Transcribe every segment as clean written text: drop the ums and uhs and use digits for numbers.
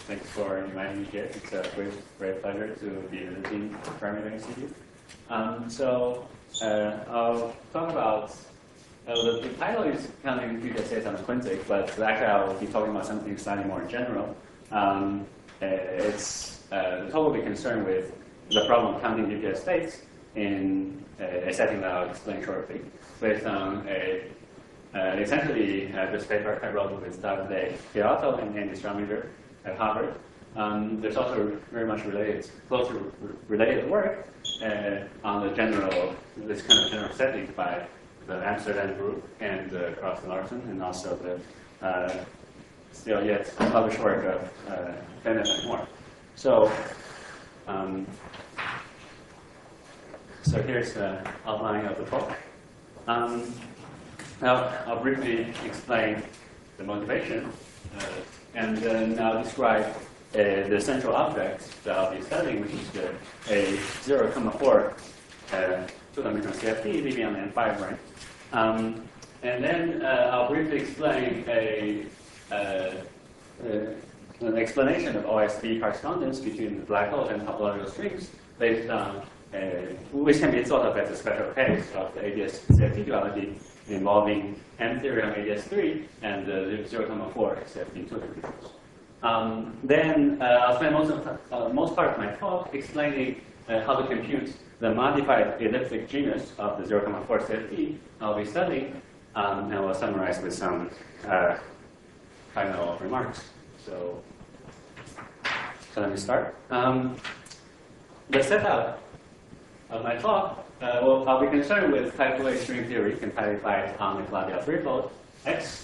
Thanks for inviting me here. It's a great pleasure to be visiting Fermi Institute. I'll talk about, the title is counting QPSCs on a quintic, but actually I'll be talking about something slightly more general. The talk will be concerned with the problem of counting QPS states in a setting that I'll explain shortly, based on essentially this paper I wrote with Davide Chiarato and Andy Strominger at Harvard. There's also very much closely related work on the this kind of general setting by the Amsterdam group and Cross and Larson, and also the still yet unpublished work of Bennett and Moore. So here's the outline of the talk. Now I'll briefly explain the motivation, and then I'll describe the central object that I'll be studying, which is a 0,4 two-dimensional CFT living on the N5 ring. And then I'll briefly explain an explanation of OSB correspondence between the black holes and topological strings based on which can be thought of as a special case of the ADS CFT duality involving M theory on ADS3 and the 0,4 CFT two-dimensionals. Then I'll spend most part of my talk explaining how to compute the modified elliptic genus of the 0,4 CFT I'll be studying, and I'll summarize with some final remarks. So let me start. The setup of my talk, I'll be concerned with type 2A string theory compatified on the Calabi-Yau threefold X.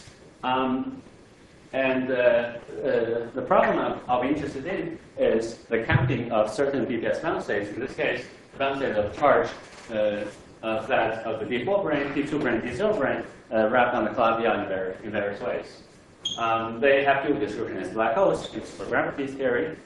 The problem I'll be interested in is the counting of certain BPS bound states. In this case, the bound state of charge of the D4 brane, D2 brane, D0 brane, wrapped on the Calabi-Yau in various ways. They have dual description as black holes. It's for gravity theory.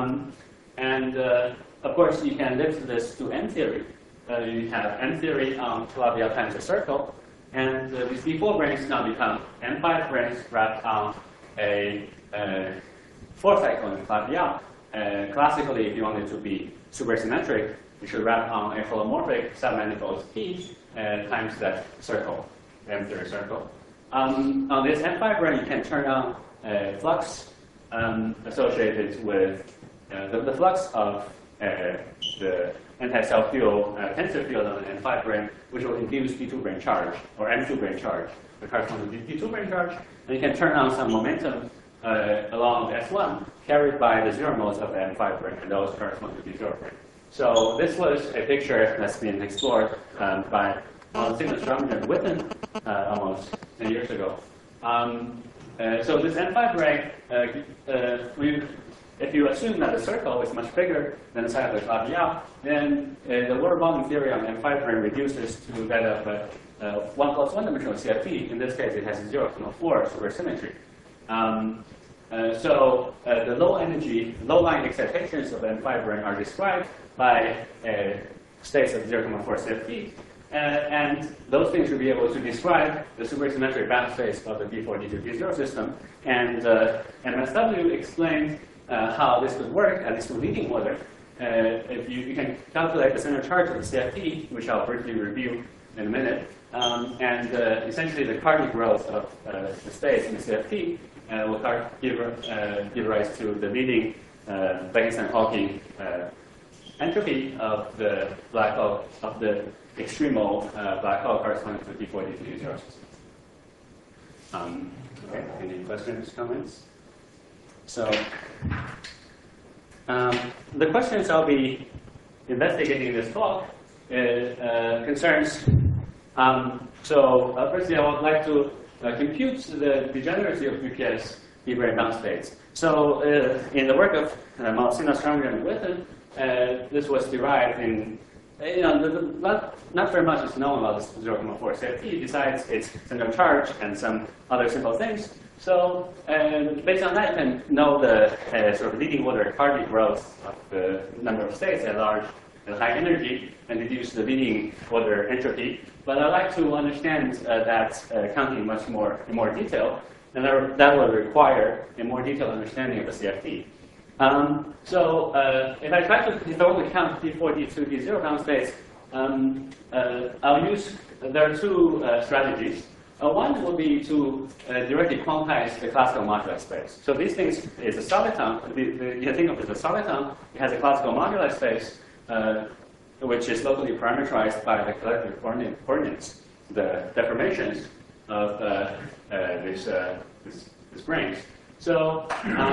Of course, you can lift this to M theory. You have M theory on Calabi-Yau times a circle. And these D4 branes now become M5 branes wrapped on a 4-cycle in Calabi-Yau. Classically, if you want it to be supersymmetric, you should wrap on a holomorphic submanifold P times that circle, M theory circle. On this M5 brane, you can turn on a flux associated with the flux of the anti-self field, tensor field on the M5 brane, which will induce D2 brane charge, or M2 brane charge, the corresponding D2 brane charge. And you can turn on some momentum along S1 carried by the zero modes of the M5 brane, and those correspond to D0 brane. So this was a picture that's been explored by Strominger and Witten almost 10 years ago. So this M5 brane, if you assume that the circle is much bigger than the side of the Calabi-Yau, then the lower volume theory on M5 brane reduces to that of 1 plus 1 dimensional CFT. In this case, it has a 0,4 supersymmetry. The low energy, low line excitations of M5 brane are described by states of 0,4 CFT. And those things will be able to describe the supersymmetric bound states of the D4, D2, D0 system. And MSW explained how this would work, at least in leading order. If you can calculate the center charge of the CFT, which I'll briefly review in a minute, and essentially the Carnot growth of the space in the CFT will give rise to the leading Bekenstein-Hawking entropy of the black hole, of the extremal black hole corresponding to the D4, D2, D0 system. Okay, any questions, comments? So the questions I'll be investigating in this talk concerns. Firstly, I would like to compute the degeneracy of BPS D-brane bound states. So in the work of Malsina, Strominger, and Witten, this was derived in, not very much is known about this 0,4 CFT besides its central charge and some other simple things. So based on that, you can know the sort of leading order Carnot growth of the number of states at large and high energy and deduce the leading order entropy. But I'd like to understand that counting in more detail, and that will require a more detailed understanding of the CFT. If I want to count D4, D2, D0 bound states, there are two strategies. One would be to directly quantize the classical moduli space. So these things is a soliton. You can think of it as a soliton. It has a classical moduli space, which is locally parameterized by the collective coordinates, the deformations of these branes. So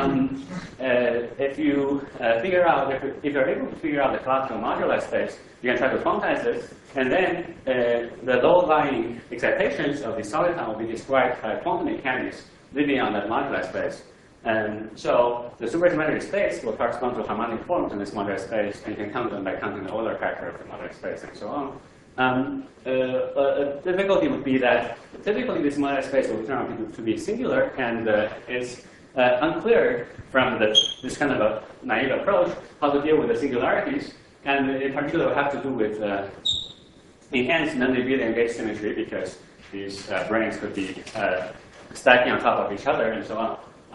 if you figure out, if you're able to figure out the classical moduli space, you can try to quantize this, and then the low-lying excitations of the soliton will be described by quantum mechanics living on that moduli space. And so the supersymmetric space will correspond to harmonic forms in this moduli space, and you can count them by counting the Euler factor of the moduli space and so on. A difficulty would be that typically this moduli space will turn out to be singular, and it's unclear from this kind of a naive approach how to deal with the singularities, and in particular will have to do with enhanced non-abelian gauge symmetry, because these branes could be stacking on top of each other and so on.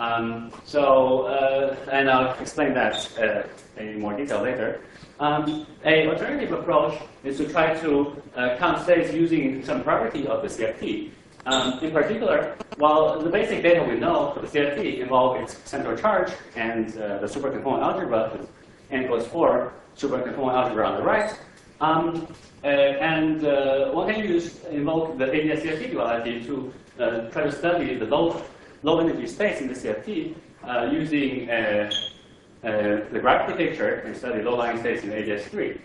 And I'll explain that in more detail later. An alternative approach is to try to count states using some property of the CFT. In particular, while the basic data we know for the CFT involve its central charge and the supercomponent algebra with n equals 4 supercomponent algebra on the right, one can invoke the ADS CFT duality to try to study the low energy space in the CFT using the gravity picture and study low-lying states in ADS3.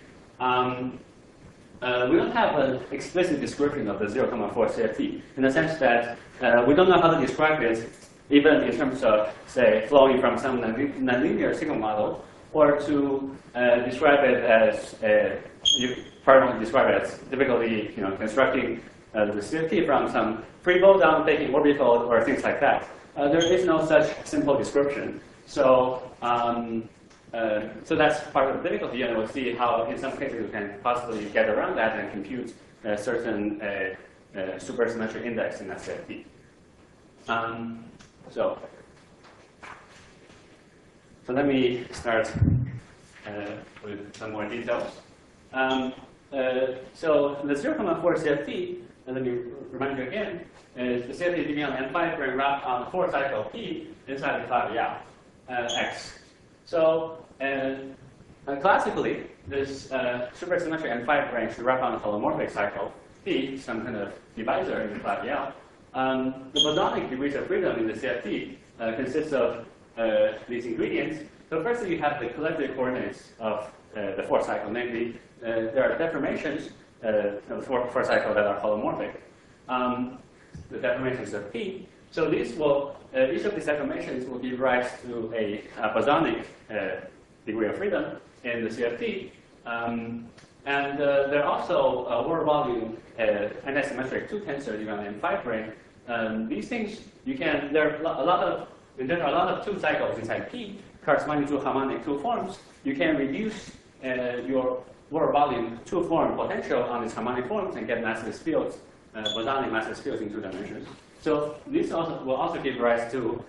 We don't have an explicit description of the 0,4 CFT in the sense that we don't know how to describe it, even in terms of, say, flowing from some nonlinear signal model, or to describe it as you probably describe it as typically, constructing the CFT from some free boson taking orbital or things like that. There is no such simple description. So that's part of the difficulty, and we'll see how, in some cases, we can possibly get around that and compute a certain supersymmetric index in that CFT. So let me start with some more details. So the 0,4 CFT, and let me remind you again, is the CFT living on N5 brane wrapped on 4 cycle P inside the Fabio X. So classically, this supersymmetric N5 brane should wrap on a holomorphic cycle P, some kind of divisor in the Fabio. The bosonic degrees of freedom in the CFT consists of these ingredients. So firstly, you have the collective coordinates of the 4 cycle, namely there are deformations of the 4 cycle that are holomorphic. The deformations of P. So these will, each of these deformations will give rise to a bosonic degree of freedom in the CFT. And there are also Ward volume antisymmetric 2 tensor even on N5 brane. These things, there are a lot of 2 cycles inside P corresponding to harmonic 2 forms. You can reduce your Ward volume 2 form potential on these harmonic forms and get massless fields, bosonic massless fields in 2 dimensions. So this will also give rise to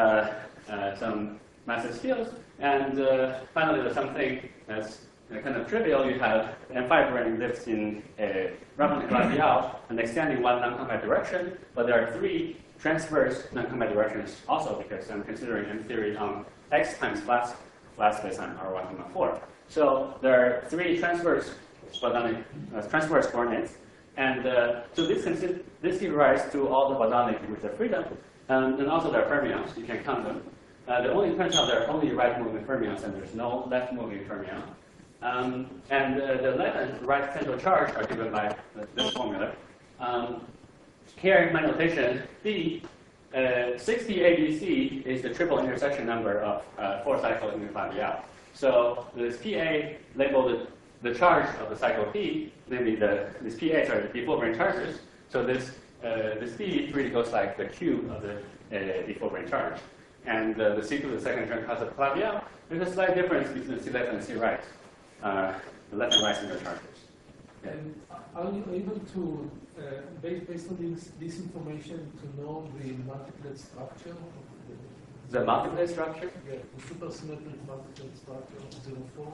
some massless fields. And finally, there's something that's kind of trivial. You have N5 brane lives in a Raman Fabio and extending one non-compact direction, but there are 3 transverse non-compact directions also, because I'm considering M theory on X times flat space on R1,4. So there are 3 transverse transverse coordinates, and so this gives rise to all the bosonic degrees of freedom, and also there are fermions. You can count them. Turns out there are only right-moving fermions, and there's no left-moving fermion. And the left and right central charge are given by this formula. Here in my notation, B, 60 ABC is the triple intersection number of 4 cycles in the Fabio. So this PA labeled the charge of the cycle P, namely these PAs are the D4 brane charges. So this B really goes like the cube of the D4 brane charge. And the C to the second term has a Fabio. There's a slight difference between the C left and C right. The left and right central charges. Yeah. And are you able to, based on this information, to know the multiplet structure? The multiplet structure? Yeah, the supersymmetric multiplet structure of 04.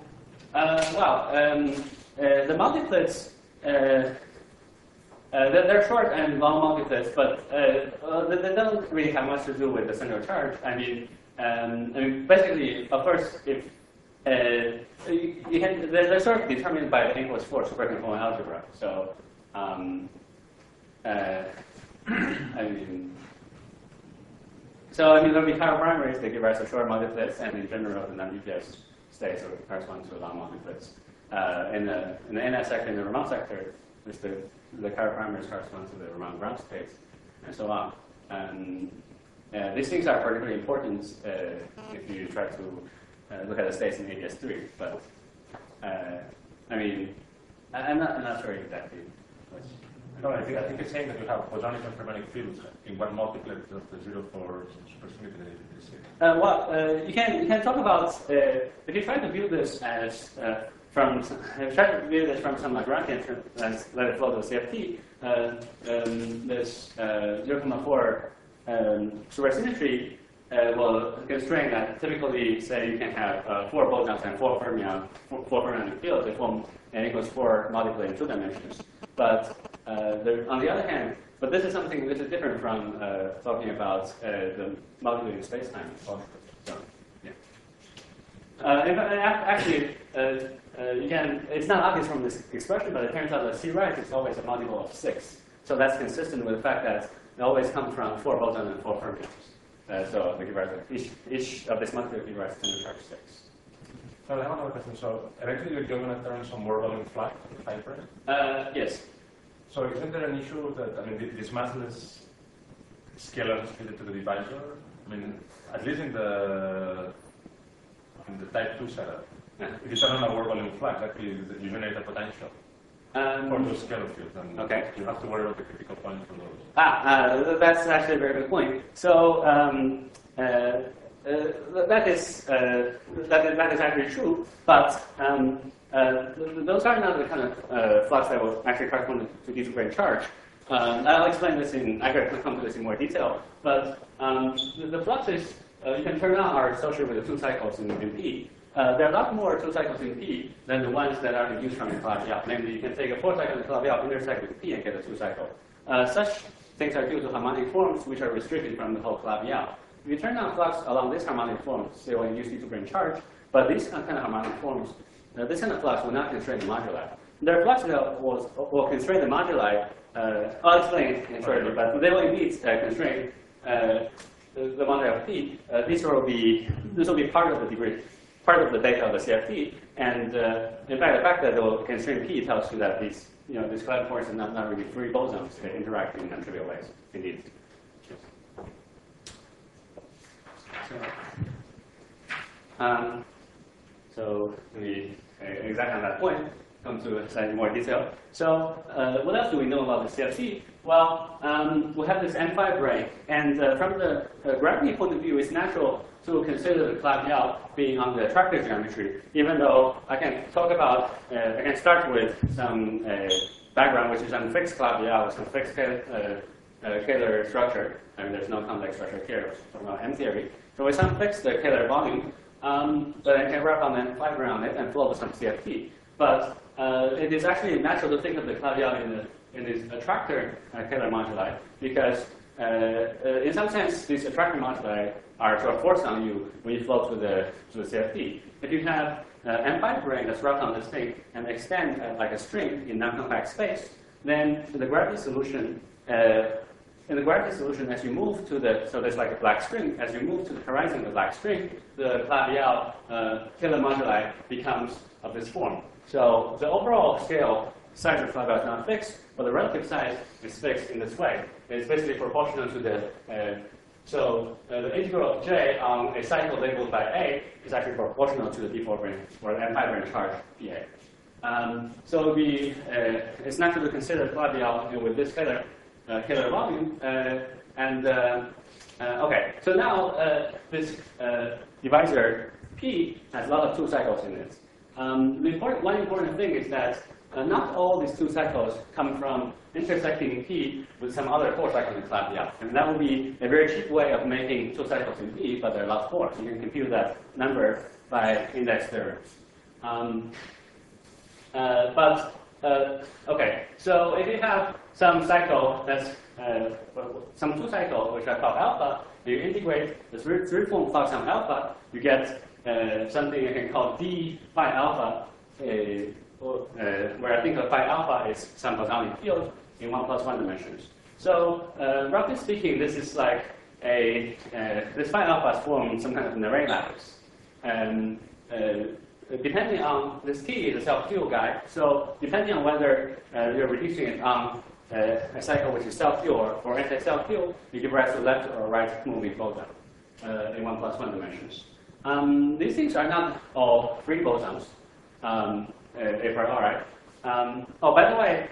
The multiplets, they're short and long multiplets, but they don't really have much to do with the central charge. I mean, basically, of course, if they're sort of determined by the N+4 supercomponent algebra. So, there'll be chiral primaries that give rise to short multiplets, and in general, the non-UPS states correspond to long multiplets. In the NS sector, in the Raman sector, the chiral primaries correspond to the Raman ground states, and so on. These things are particularly important if you try to look at the states in ADS3. But I'm not sure exactly. No, I think it's saying that you have bosonic and fermionic fields in one multiplet of the 04 supersymmetry. You can talk about if you try to view this as from some Lagrangian and let it flow to CFT. This 0.4 supersymmetry will constrain that. Typically, say you can have 4 bosons and 4 fermionic fields. They form an N+4 multiplet in 2 dimensions. But on the other hand, but this is something which is different from talking about the multiplet in spacetime. So, yeah. Actually, it's not obvious from this expression, but it turns out that C right is always a multiple of 6. So that's consistent with the fact that it always comes from 4 bosons and 4 fermions. So they give rise to each of this multiplet gives rise to central charge 6. So I have another question. So eventually you're going to turn some more volume flat in the hyper? Yes. So isn't there an issue that, this massless scalar is fitted to the divisor? At least in the type 2 setup. Yeah. If you turn on a work volume flux, actually you generate a potential for those scalar fields. And okay. You have to worry about the critical points for those. That's actually a very good point. So that is actually true, but those are not the kind of flux that will actually correspond to D2 charge. I'll explain this I could come to this in more detail. But the fluxes you can turn on are associated with the 2 cycles in P. There are a lot more 2 cycles in P than the ones that are induced from the Calabi-Yau. Namely, you can take a 4 cycle in Calabi-Yau, intersect with P, and get a 2 cycle. Such things are due to harmonic forms, which are restricted from the whole Calabi-Yau. If you turn on flux along this harmonic form, they will induce D2 charge. But these kind of harmonic forms, this kind of flux will not constrain the moduli. There are fluxes that will constrain the moduli. I'll explain it shortly, but they will indeed constrain the moduli of P. This will be part of the degree, part of the data of the CFT. And in fact, the fact that they will constrain P tells you that these colliding points are not really free bosons. They interact in non-trivial ways. Indeed. So exactly on that point, come to slightly more detail. So what else do we know about the CFT? Well, we have this N5 ring, and from the gravity point of view, it's natural to consider the Calabi-Yau being on the attractor geometry, even though I can start with some background, which is on fixed Calabi-Yau with some fixed Kähler structure. There's no complex structure here from M theory. So with some fixed Kähler volume, but I can wrap on the N5 around it and flow with some CFT. But it is actually natural to think of the Calabi-Yau in this attractor Kähler moduli, because in some sense, these attractor moduli are sort of forced on you when you flow to the CFT. If you have M5 ring that's wrapped on this thing and extend like a string in non-compact space, then the gravity solution, as you move to so there's like a black string, as you move to the horizon of the black string, the Calabi-Yau Kähler moduli becomes of this form. So the overall scale size of the Calabi-Yau is not fixed, but the relative size is fixed in this way. It's basically proportional to the the integral of J on a cycle labeled by A is actually proportional to the D4 brane or the M5 brane charge PA. So it's natural to consider Calabi-Yau with this Kähler volume. Okay, so now this divisor P has a lot of 2 cycles in it. One important thing is that not all these 2 cycles come from intersecting P with some other 4 cycles in class L. And that would be a very cheap way of making 2 cycles in P, but there are lots more. So you can compute that number by index theorems. Okay, so if you have some cycle that's some 2 cycle which are called alpha, you integrate the 3-form flux on alpha, you get something you can call d phi alpha, where I think of phi alpha is some Bosonic field in 1+1 dimensions. So roughly speaking, this is like this phi alpha is formed some kind of an array lattice. Depending on this T is a self-fuel guy, so depending on whether you're reducing it on a cycle which is self-fuel or anti-self-fuel, you give rise to left or right moving boson in 1+1 dimensions. These things are not all free bosons, a priori. Oh, by the way,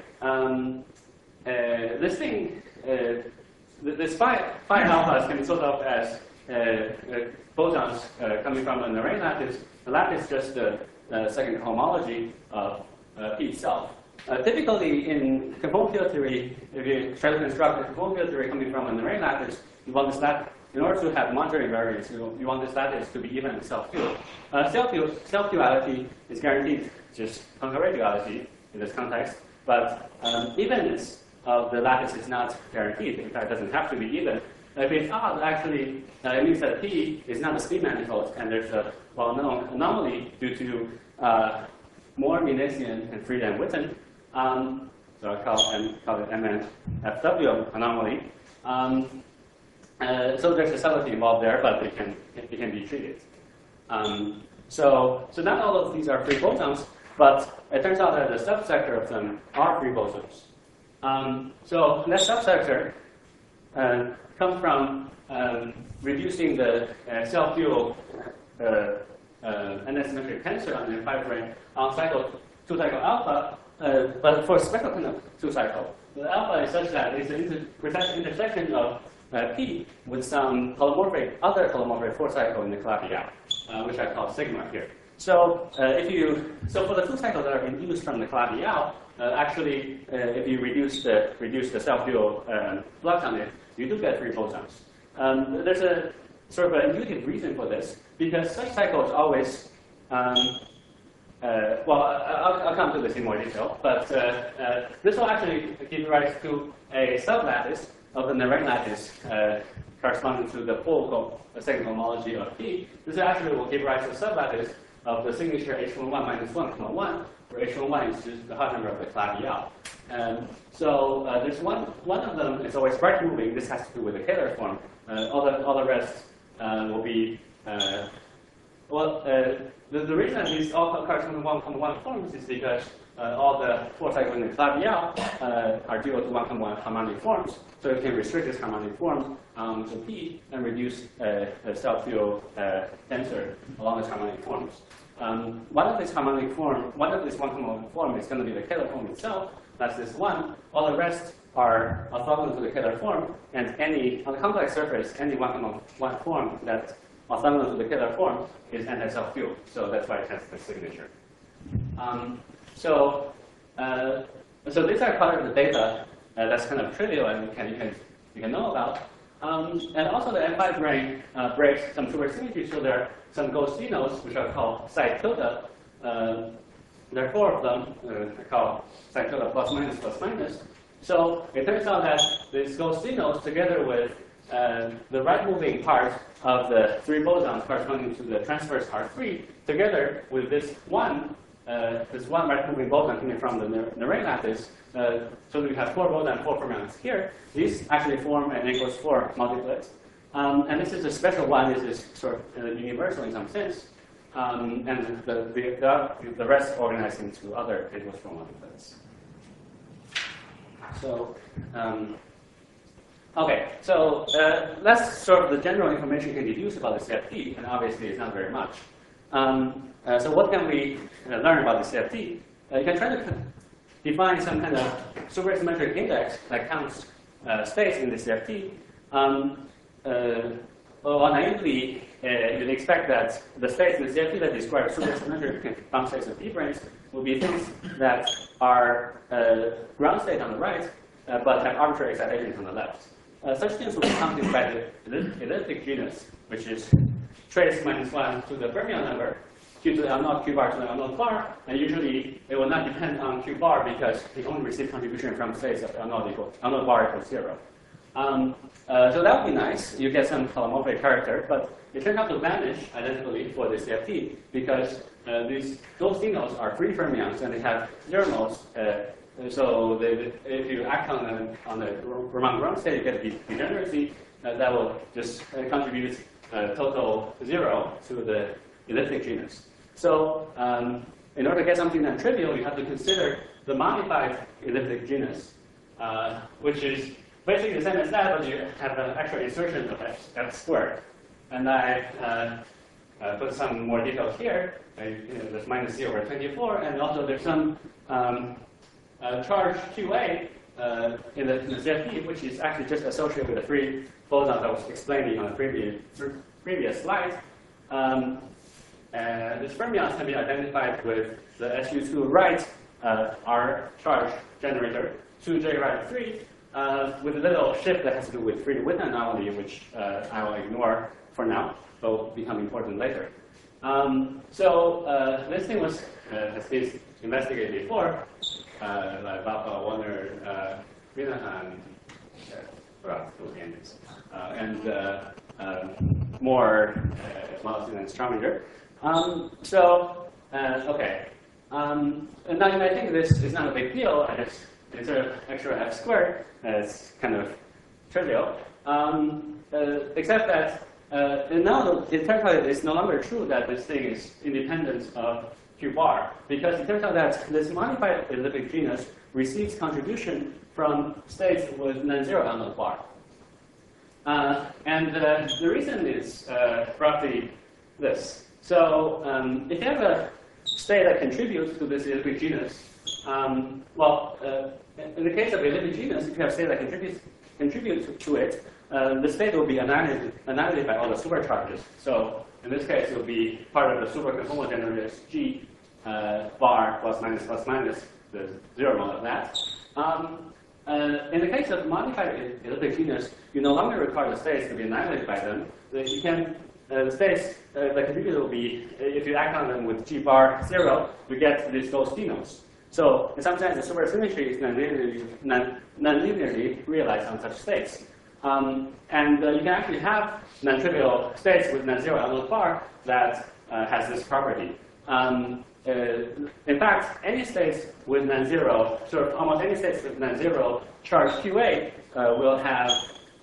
this thing, this phi alphas can be thought of as bosons coming from an array lattice. The lattice is just the second homology of P itself. Typically, in conformal field theory, if you try to construct a conformal field theory coming from an array lattice, you want this lattice, in order to have Mondrian invariance, you want this lattice to be even self-fuel. Self-duality is guaranteed, just concurrent duality in this context, but evenness of the lattice is not guaranteed. In fact, it doesn't have to be even. If it's odd, actually, it means that P is not a speed manifold, and there's a well-known anomaly due to Moore, Minasian, and Fried and Witten. So I call it MNFW anomaly. So there's a subtlety involved there, but it can be treated. So not all of these are free bosons, but it turns out that a subsector of them are free bosons. So that subsector comes from reducing the self-fuel n-symmetric tensor on the 5-brane on 2-cycle alpha, but for a special kind of 2-cycle. The alpha is such that it's an intersection of P with some other holomorphic 4-cycle in the Calabi-Yau, which I call sigma here. So for the 2 cycles that are induced from the Calabi-Yau, actually, if you reduce the self-fuel flux on it, you do get free bosons. There's a sort of an intuitive reason for this, because such cycles always, well, I'll come to this in more detail, but this will actually give rise to a sublattice of the array lattice corresponding to the full second homology of P. This actually will give rise to a sublattice of the signature H11 minus 1,1, where H11 is just the hot number of the Calabi-Yau. So there's one of them is always right moving. This has to do with the Kähler form. All the rest will be the reason that these all correspond to 1,1 forms is because all the 4 cycles in the Calabi-Yau are due to 1,1 harmonic forms. So you can restrict this harmonic form to P and reduce the self-fuel tensor along these harmonic forms. One of this 1,1 form is going to be the Kähler form itself. That's this one. All the rest are orthogonal to the Kähler form, and on the complex surface, any 1,1 form that's orthogonal to the Kähler form is anti-self-fuel. So that's why it has the signature. So these are part of the data that's kind of trivial and you can know about. And also the M5 brane breaks some two-way symmetry, so there are some ghostinos which are called psi tilde. There are 4 of them. I call psi tilde plus minus. So it turns out that these ghostinos, together with the right-moving part of the 3 bosons corresponding to the transverse R3, together with this one right-moving boson coming from the array lattice, so we have 4 bosons, 4 fermions here. These actually form an N=4 multiplet. And this is a special one. This is sort of universal in some sense. And the rest organized into other N=4 multiplets. So, okay, so that's sort of the general information you can deduce about the CFT, and obviously it's not very much. So what can we learn about the CFT? You can try to define some kind of supersymmetric index that counts space in the CFT. well, naively, you'd expect that the states in the CFT that describe supersymmetric bound states of D-branes will be things that are ground state on the right, but have arbitrary excitations on the left. Such things will be counted by the elliptic genus, which is trace -1 to the fermion number, q to the L0, q bar to the L0 bar, and usually it will not depend on q bar because we only receive contribution from states of L0 bar equals 0. So that would be nice. You get some holomorphic character, but it turns out to vanish identically for the CFT because those signals are free fermions and they have zero modes. So if you act on the Raman ground state, you get degeneracy. That will just contribute total 0 to the elliptic genus. So in order to get something non-trivial, you have to consider the modified elliptic genus, which is basically the same as that, but you have an actual insertion of f squared. And I put some more details here. There's -0/24, and also there's some charge QA in the ZP, which is actually just associated with the free boson that I was explaining on the previous slide. These fermions can be identified with the SU2 right R charge generator, 2J right 3, with a little shift that has to do with free width anomaly, which I will ignore for now, but will become important later. This thing has been investigated before, like Bapa, Warner, Minahan, and more Mollison and Strominger. Okay. And I think this is not a big deal. I just insert an extra f squared. It's kind of trivial. Except that now it turns out it's no longer true that this thing is independent of q bar, because it turns out that this modified elliptic genus receives contribution from states with non-zero L0 bar. And the reason is roughly this. So if you have a state that contributes to this elliptic genus, in the case of elliptic genus, if you have a state that contributes to it, the state will be annihilated by all the supercharges. So in this case, it will be part of the superconformal generators G bar plus minus the zero mode of that. In the case of modified elliptic genus, you no longer require the states to be annihilated by them. You can the states that contribute will be, if you act on them with G bar 0, you get those phenos. So in some sense, the supersymmetry is non-linearly realized on such states. And you can actually have non-trivial states with non-zero L0 bar that has this property. In fact, any states with non-zero, sort of almost any states with non-zero charge QA will have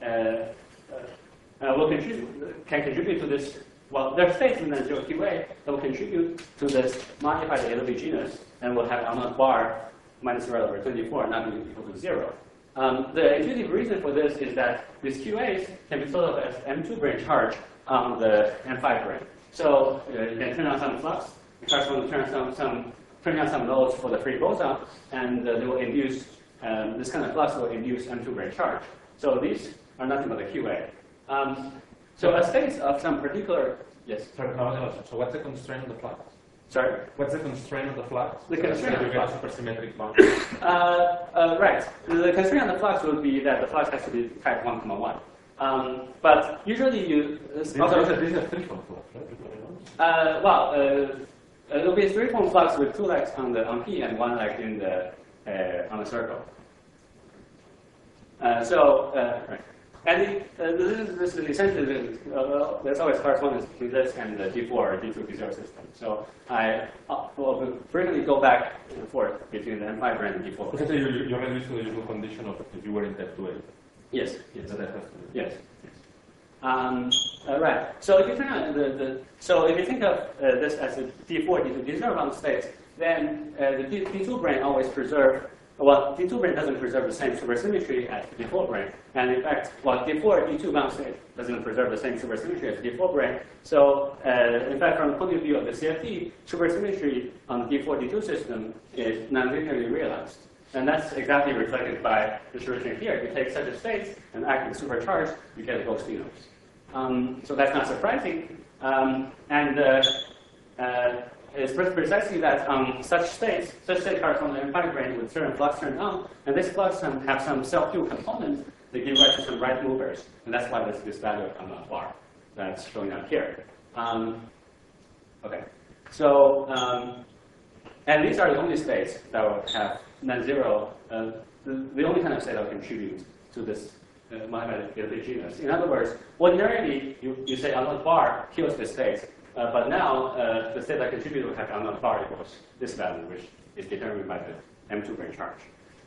can contribute to this. Well, there are states with non-zero QA that will contribute to this modified elliptic genus and will have L0 bar -0/24 not being equal to 0. The intuitive reason for this is that these QAs can be thought of as M2 brane charge on the M5 brane. So you can turn on some flux. You first want to turn on some loads for the free boson, and they will induce this kind of flux will induce M2 brane charge. So these are nothing but a QA. So a state of some particular Sorry, so what's the constraint of the flux? Sorry? What's the constraint of the flux? The constraint of the flux. Supersymmetric bound. Right. The constraint on the flux would be that the flux has to be type 1,1. But usually you... This is a three-form flux, right? It will be a three-form flux with 2 legs on P and 1 leg in the on the circle. Right. And this is essentially, there's always correspondence between this and the D4 or D2, D0 system. So I will frequently go back and forth between the M5 and the D4. Okay, so you're reduced to the usual condition of if you were in type 2A. Yes. Yes. Right. So if you turn on so if you think of this as a D4, D2, D0 bound states, then the D2 brane always preserve. Well, D2 brane doesn't preserve the same supersymmetry as the D4 brane. And in fact, D4 D2 bound state doesn't preserve the same supersymmetry as the D4 brane. So in fact, from the point of view of the CFT, supersymmetry on the D4 D2 system is non-linearly realized. And that's exactly reflected by the solution here. If you take such a state and act with supercharged, you get those phenos. So that's not surprising. It's precisely that such states correspond to M5 range with certain flux turned on, and this flux have some self-fuel components that give rise to some right movers, and that's why there's this value of M0 bar that's showing up here. Okay, so and these are the only states that will have non-zero, the only kind of state that will contribute to this modified genus. In other words, ordinarily you say M0 bar kills the state. But now, the state that contributes will have M0 bar equals this value, which is determined by the M2 brain charge.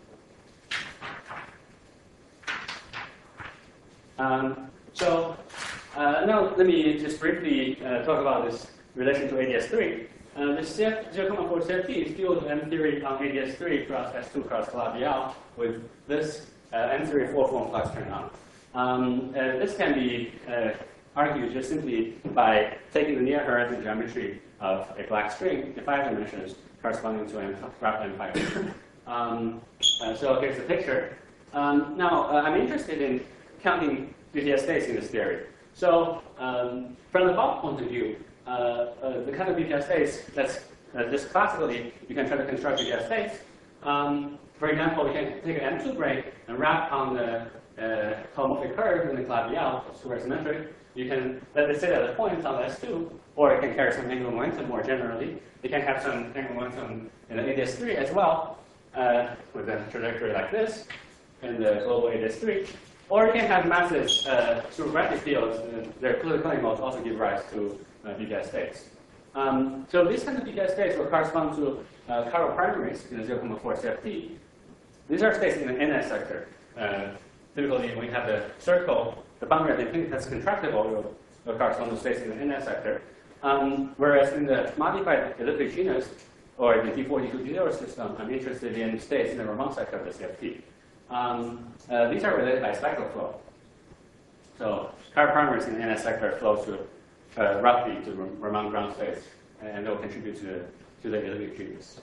Now let me just briefly talk about this relation to ADS3. The 0.4 CFT is fueled M theory on ADS3 cross S2 cross Calabi-Yau with this M theory 4-form flux turned on. This can be argued just simply by taking the near horizon geometry of a black string in 5 dimensions corresponding to a wrapped M5. So here's the picture. Now, I'm interested in counting BPS states in this theory. So from the bulk point of view, the kind of BPS states that's just classically, you can try to construct BPS states. For example, we can take an M2 brane and wrap on the holomorphic curve in the Calabi-Yau, supersymmetric. You can let it sit at a point on S2, or it can carry some angular momentum more generally. It can have some angular momentum in the ADS3 as well, with a trajectory like this in the global ADS3. Or it can have masses through gravity fields. Their Clay modes also give rise to BPS states. So these kind of BPS states will correspond to chiral primaries in the 0.4 CFT. These are states in the NS sector. Typically, when we have the circle, the boundary of the infinity that's contractible will correspond to states in the NS sector. Whereas in the modified elliptic genus, or the D4, D2, D0 system, I'm interested in states in the Raman sector of the CFT. These are related by cyclic flow. So chiral primaries in the NS sector flow to roughly to Raman ground states, and they will contribute to the elliptic genus.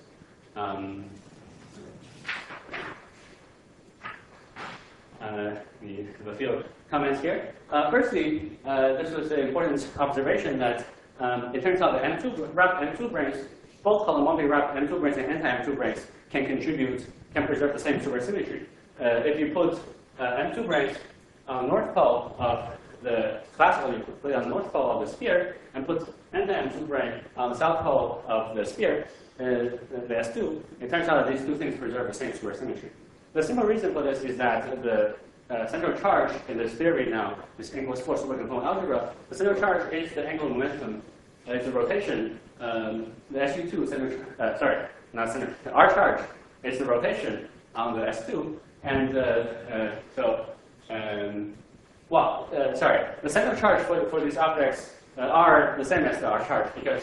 The field comments here. Firstly, this was an important observation that it turns out that wrapped M2 branes, both holomorphic wrapped M2 branes and anti-M2 branes can preserve the same supersymmetry. If you put M2 branes on north pole of the classical, you put it on the north pole of the sphere, and put anti-M2 brane on the south pole of the sphere, the S2, it turns out that these two things preserve the same supersymmetry. The simple reason for this is that the central charge in this theory now, this English force supercomponent algebra, the central charge is the angular momentum, it's the rotation. The SU2 center, sorry, not center, R charge is the rotation on the S2, and sorry, the central charge for these objects are the same as the R charge because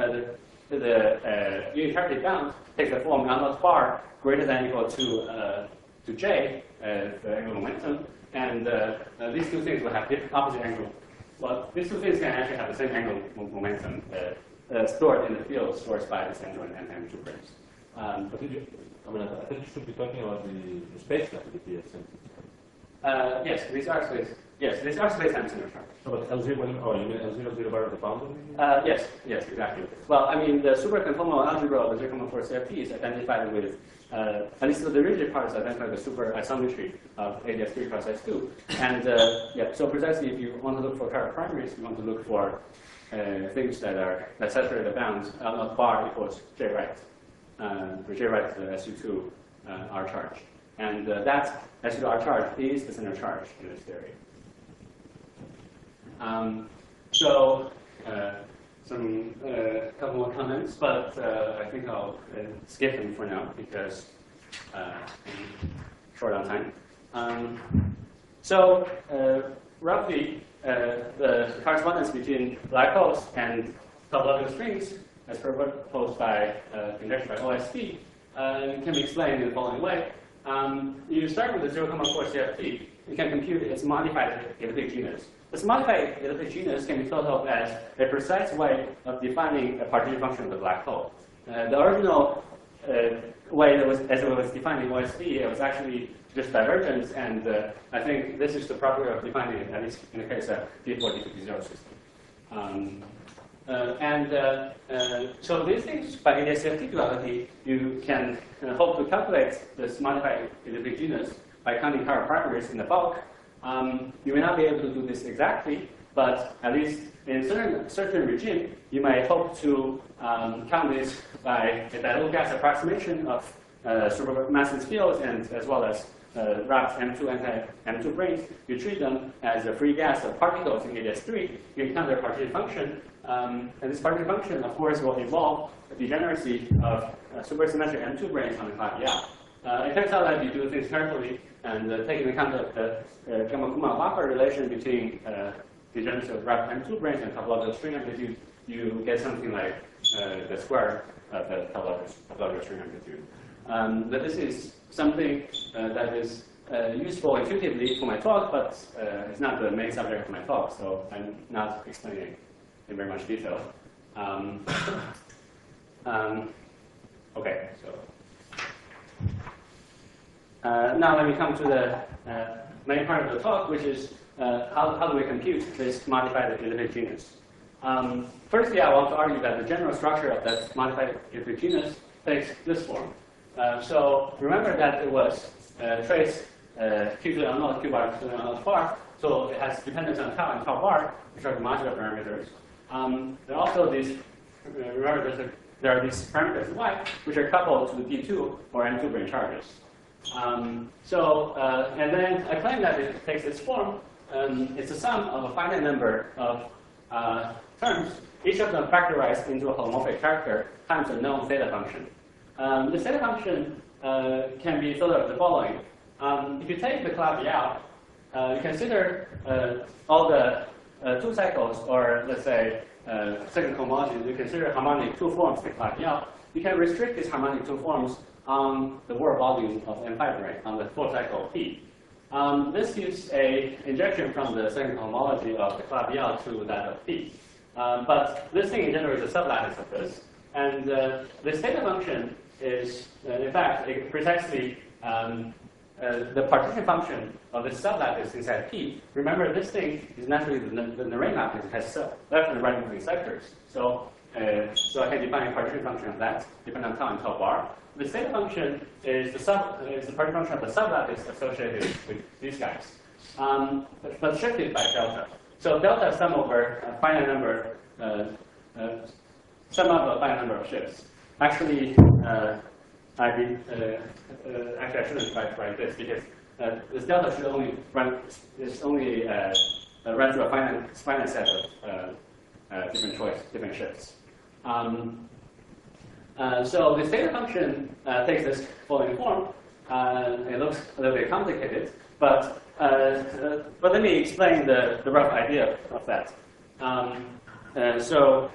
the unitarity bound takes the form M0 bar greater than or equal to J, the angular momentum, and these two things will have opposite angular. Well, these two things can actually have the same angular momentum stored in the field sourced by the central and M2 branes. I think you should be talking about the space like the BPS. Yes, these are space. Yes, these are space time central charge. No, but L0, you mean L0 bar of the boundary? Yes, exactly. Well, I mean, the superconformal algebra of the 0.4 CFT is identified with, at least the rigid part is identified with super isometry of ADS3 cross S2. And so precisely if you want to look for chiral primaries, you want to look for things that saturate the bounds, M0 bar equals J right. Where J right is the SU2 R charge. And that SU2 R charge is the center charge in this theory. Some couple more comments, but I think I'll skip them for now because I'm short on time. Roughly, the correspondence between black holes and topological strings, as proposed by conjecture by OSP, can be explained in the following way. You start with the 0.4 CFT. You can compute its modified elliptic genus. This modified elliptic genus can be thought of as a precise way of defining a partition function of the black hole. The original way that was, as it was defined in OSV, it was actually just divergence, and I think this is the proper way of defining it, at least in the case of D4, D2, D0 system. So these things, by ADS-CFT duality, you can hope to calculate this modified elliptic genus by counting chiral partners in the bulk. You may not be able to do this exactly, but at least in certain regime, you might hope to count this by a diluted gas approximation of supermassless fields, and as well as wrapped M2 anti-M2 branes. You treat them as a free gas of particles in ADS3. You count their partition function, and this partition function, of course, will involve the degeneracy of supersymmetric M2 branes on the Clavier. It turns out that if you do things carefully and take into account the Gamakuma-Waffer relation between degeneracy of wrapped M2 branes and topological string amplitude, you get something like the square of the topological string amplitude. But this is something that is useful intuitively for my talk, but it's not the main subject of my talk, so I'm not explaining in very much detail. Okay, so now let me come to the main part of the talk, which is how do we compute this modified elliptic genus? Firstly, I want to argue that the general structure of that modified elliptic genus takes this form. So remember that it was trace Q to the unknown, Q bar to the unknown bar, so it has dependence on tau and tau bar, which are the modular parameters. There are also these, remember there are these parameters y, which are coupled to the D2 or M2 brane charges. And then I claim that it takes its form. It's a sum of a finite number of terms, each of them factorized into a holomorphic character times a known theta function. The theta function can be thought of the following. If you take the Calabi out, you consider all the 2 cycles, or let's say second cohomology, you consider harmonic 2 forms to Calabi out. You can restrict these harmonic 2 forms on the Ward volume of M5 array, on the 4th cycle P. This gives a injection from the second homology of the Calabi out to that of P. But this thing in general is a sublattice of this. And this theta function is, in fact, precisely the partition function of this sublattice inside P. Remember, this thing is naturally the Narain lattice. It has left and right moving sectors. So I can define a partition function of that, depending on tau and tau bar. The theta function is the partition function of the sublattice associated with these guys, but shifted by delta. So delta sum over a finite number, sum of a finite number of shifts. Actually, I shouldn't write this because this delta should only run run through a finite set of different shifts. So this theta function takes this following form. It looks a little bit complicated, but let me explain the rough idea of that. So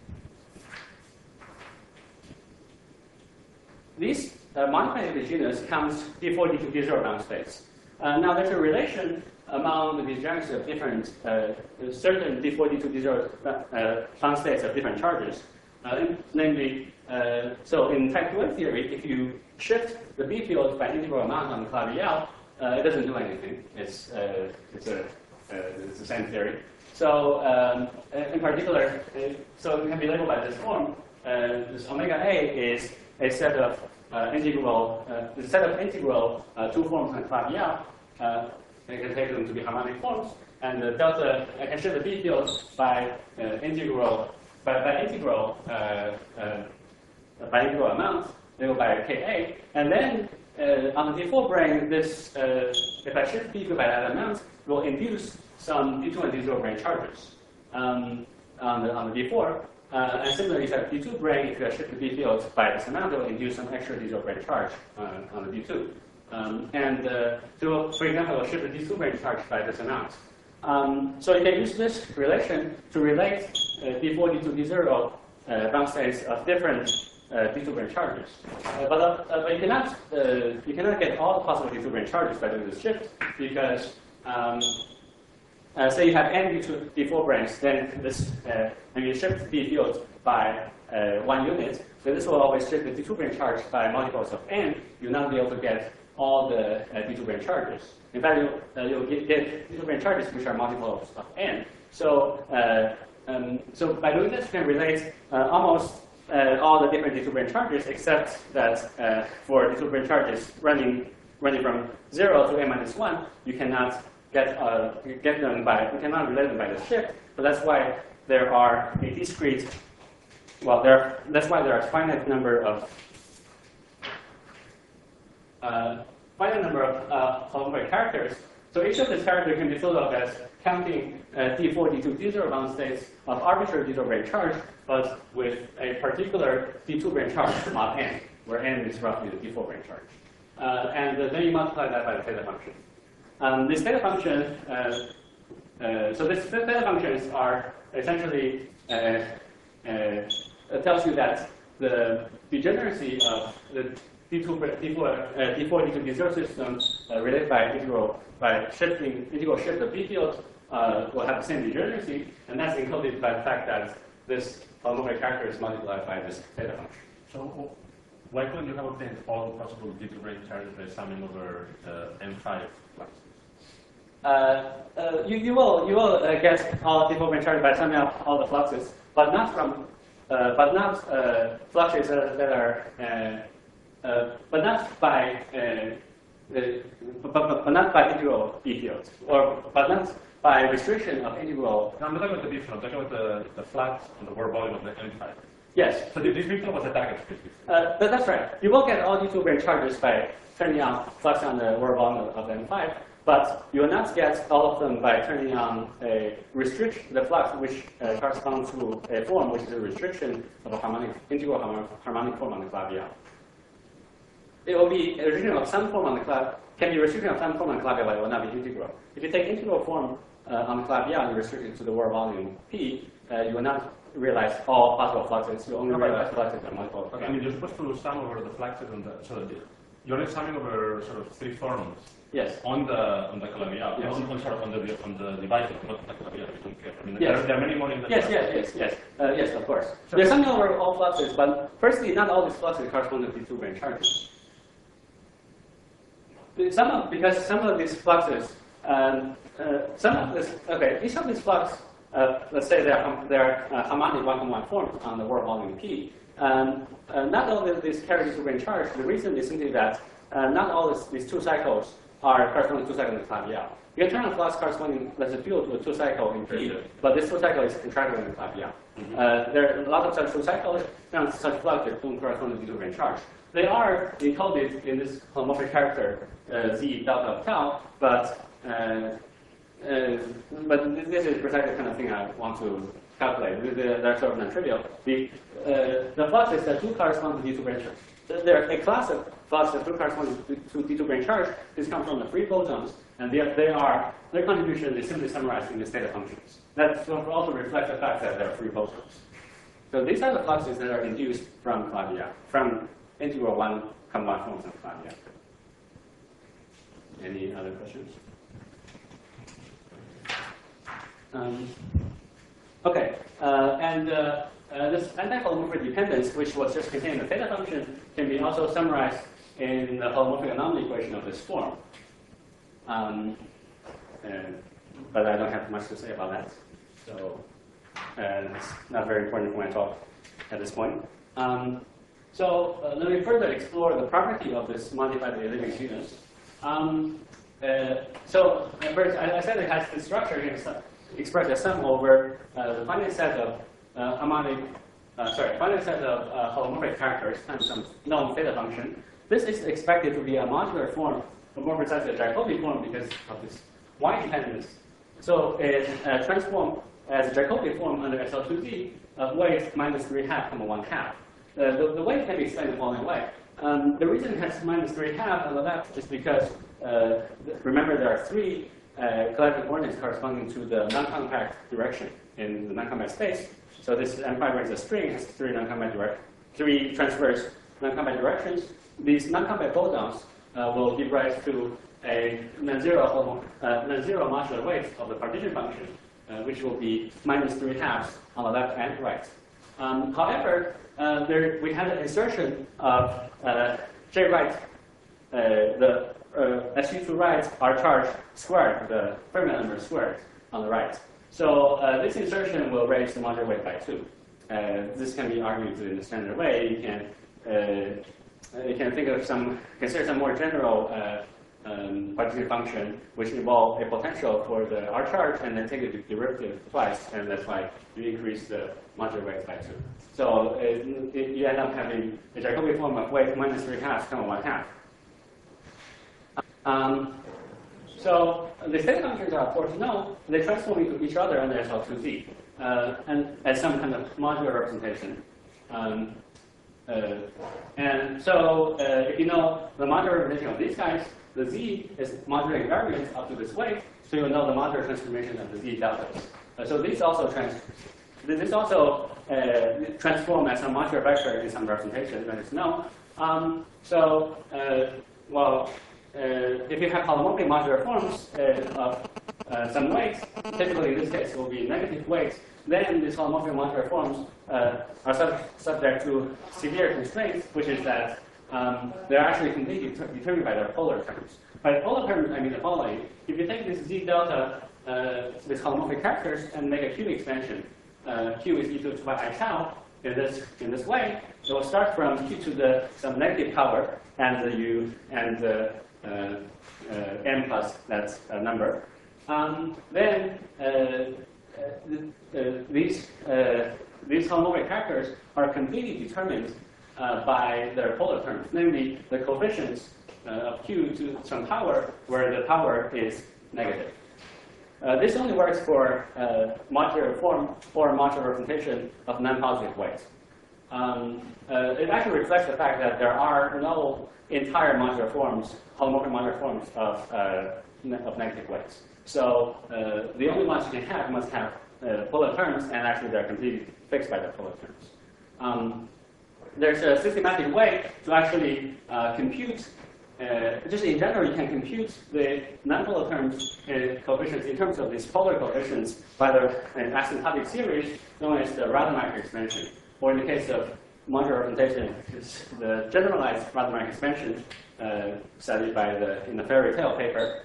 these modified genus counts D4, D2, D0 bound states. Now there's a relation among the degeneracy of different certain D4, D2, D0 bound states of different charges. Namely, so in type 2N theory, if you shift the B field by integral amount on the Calabi out, it doesn't do anything. It's the same theory. So in particular, so it can be labeled by this form. This omega A is a set of integral 2 forms on Calabi out. I can take them to be harmonic forms, and the delta I can shift the B field by integral amount, labeled by Ka, and then on the D4 brane, this if I shift B field by that amount, will induce some D2 and D0 brane charges on the D4. And similarly, if I have D2 brane, if I shift the B field by this amount, it will induce some extra D0 brane charge on the D2. So, for example, I'll shift the D2 brane charge by this amount. So you can use this relation to relate D4, D2, D0 bound states of different D2 brane charges. But you cannot get all the possible D2 brane charges by doing this shift, because say you have n D4 branes, then this and you shift B field by 1 unit. So this will always shift the D2 charge by multiples of n. You'll not be able to get all the D2 charges. In fact, you'll get D2 charges which are multiples of n. So, so by doing this, you can relate almost all the different D2 charges, except that for D2 charges running from 0 to n minus 1, you cannot get them by, you cannot relate them by the shift. So that's why there are a discrete, well, that's why there are finite number of holomorphic characters. So each of these characters can be thought of as counting D4, D2, D0 bound states of arbitrary D2 brain charge, but with a particular D2 brain charge mod n, where n is roughly the D4 brain charge. And then you multiply that by the theta function. This theta function, so these theta functions are essentially tells you that the degeneracy of the D4, D2, D0 system related by integral shift of B field will have the same degeneracy, and that's encoded by the fact that this holomorphic character is multiplied by this theta function. So why couldn't you have obtained all possible D2 brain charges by summing over the M5 fluxes? You will get all D4 brain charges by summing up all the fluxes, but not from fluxes that are but not by integral B fields, but not by restriction of integral. No, I'm not talking about the B field. I'm talking about the flux on the Warp volume of the M5. Yes. So this B field was a target. That's right. You will get all D2 brain charges by turning on flux on the Warp volume of the M5, but you will not get all of them by turning on a the flux which corresponds to a form which is a restriction of a integral harmonic form on the Calabi-Yau. It will be a restriction of some form on the can be restriction of some form on the Calabi-Yau, but it will not be integral. If you take integral form on the Calabi-Yau and you restrict it to the Warp volume P, you will not realize all possible fluxes. You only realize fluxes on multiple. Okay. I mean, you're supposed to sum over the fluxes on the you're only summing over sort of 3 forms. Yes. On the Calabi-Yau. Yes. On sort of on the device, not on the Calabi-Yau. I don't care. I mean, Yes. there are many more in the Yes, of course. There's something over all fluxes, but firstly, not all these fluxes correspond to D2 brain charges. Because some of these fluxes, each of these flux, let's say they're harmonic 1-to-1 forms on the Warp volume P. Not all of these carry D2 brain charge. The reason is simply that not all these 2 cycles are corresponding to 2 cycles in the Calabi-Yau. You can turn on flux corresponding, let's say, field to a 2 cycle in P, but this 2 cycle is contracted in the Calabi-Yau. There are a lot of such 2 cycles, and such flux that don't correspond to D2 brain charge. They are encoded in this holomorphic character Z delta of tau, but this is precisely the kind of thing I want to calculate. They're sort of non-trivial. The fluxes that do correspond to D2 brain charge. They're a class of fluxes that do correspond to D2 brain charge. These come from the free bosons, and their contribution is simply summarized in the theta functions. That also reflects the fact that they're free bosons. So these are the fluxes that are induced from Calabi-Yau, from integral 1-1 forms of Calabi-Yau. Any other questions? Okay, this anti-holomorphic dependence, which was just contained in the theta function, can be also summarized in the holomorphic anomaly equation of this form. But I don't have much to say about that, so it's not very important for my talk at this point. So let me further explore the property of this modified living genus. So first, I said it has this structure here, expressed as sum over the finite set of holomorphic characters times some known theta function. This is expected to be a modular form, or more precisely a Jacobi form, because of this Y dependence. So it transforms as a Jacobi form under SL2D of weight minus 3/2, 1/2. The weight can be explained the following way. The reason it has minus 3/2 on the left is because, remember, there are 3 collective coordinates corresponding to the non-compact direction in the non-compact space. So this M5 is a string, has 3 transverse non-compact directions. These non-compact bosons will give rise to a non-zero modular weight of the partition function, which will be minus 3/2 on the left and right. However, we had an insertion of J right, the SU2 right R charge squared, the Fermi number squared on the right. So this insertion will raise the modular weight by 2. This can be argued in the standard way. You can think of consider some more general particular function which involve a potential for the R charge and then take the derivative twice, and that's why you increase the modular weight by 2. So you end up having a Jacobi form of weight minus 3/2, comma 1/2. So the state functions are important to know. They transform into each other under SL2Z, and as some kind of modular representation. And so if you know the modular representation of these guys, the Z is modular invariant up to this weight, so you'll know the modular transformation of the Z deltas. So these also transform as a modular vector in some representation, that is known. If you have holomorphic modular forms of some weights, typically in this case it will be negative weights, then these holomorphic modular forms are subject to severe constraints, which is that they're actually completely determined by their polar terms. By polar terms, I mean the following. If you take this Z delta, these holomorphic characters, and make a Q expansion, Q is equal to I tau, in this way, it will start from Q to some negative power, and m plus that number. Then these holomorphic characters are completely determined by their polar terms, namely the coefficients of Q to some power where the power is negative. This only works for modular form or modular representation of non-positive weights. It actually reflects the fact that there are no entire modular forms, holomorphic modular forms of negative weights. So the only ones you can have must have polar terms, and actually they're completely fixed by the polar terms. There's a systematic way to actually compute. Just in general, you can compute the non-polar terms coefficients in terms of these polar coefficients by an asymptotic series known as the Rademacher expansion, or in the case of modular representation, it's the generalized Rademacher expansion studied in the fairy tale paper.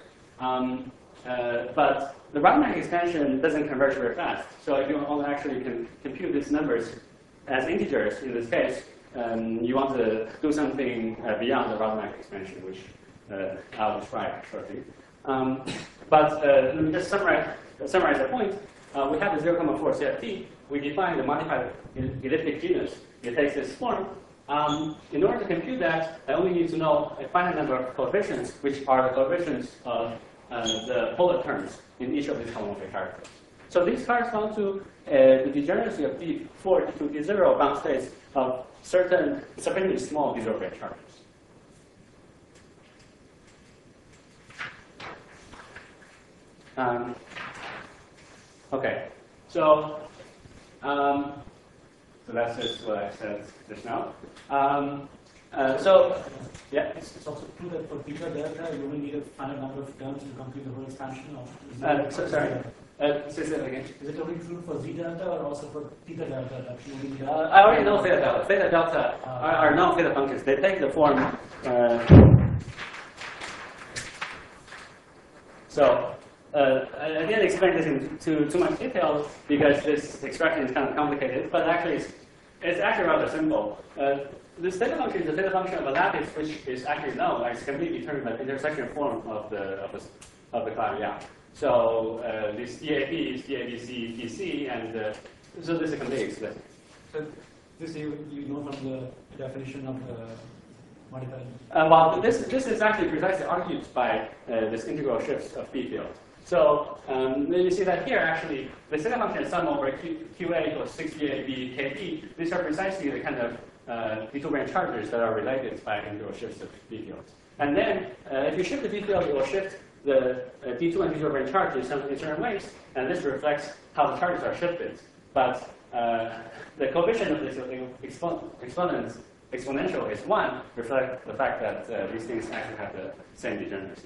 But the Rademacher expansion doesn't converge very fast. So if you only actually can compute these numbers as integers in this case, you want to do something beyond the Rademacher expansion, which I'll describe shortly. But let me just summarize the point. We have the 0,4 CFT. We define the modified elliptic genus. It takes this form. In order to compute that, I only need to know a finite number of coefficients, which are the coefficients of the polar terms in each of these holomorphic characters. So these correspond to the degeneracy of D4 to D0 bound states of certain sufficiently small D0 charges. Okay, so that's just what I said just now. Yeah. It's also true that for beta delta, you only need a finite number of terms to complete the whole expansion of sorry. Say that again. Is it only true for Z delta or also for theta delta? That you only need I already know theta delta. Theta delta are non-theta functions. They take the form. I didn't explain this into too much detail because this expression is kind of complicated, but actually it's actually rather simple. This theta function is a theta function of a lattice, which is actually known. It's completely determined by the intersection form of the cloud. Yeah. So this DAP is DABC, DC, and so this is completely explicit. So this you know from the definition of the modified. Well, this is actually precisely argued by this integral shifts of B field. So you see that here, actually, the theta function sum over QA equals 6BAB KP. These are precisely the kind of D2 charges that are related by integral shifts of B fields. And then, if you shift the B field, it will shift the D2 and D2 charges in certain ways, and this reflects how the charges are shifted. But the coefficient of this exponential is 1, reflect the fact that these things actually have the same degeneracy.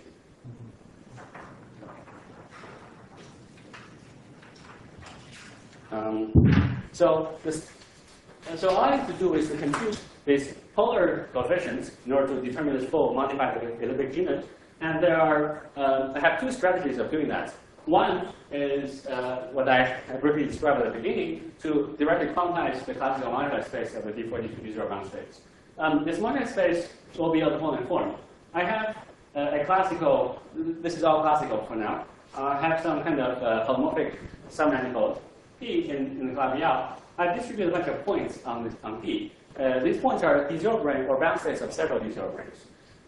So And so all I have to do is to compute these polar coefficients in order to determine this full modified elliptic genus. And there are, I have two strategies of doing that. One is what I briefly described at the beginning, to directly quantize the classical modified space of the D4, D2, D0 bound states. This modified space will be of the following form. I have a classical, this is all classical for now. I have some kind of holomorphic submanifold P in the clavier. I distribute a bunch of points on P. These points are D0 brane or bound states of several D0 branes.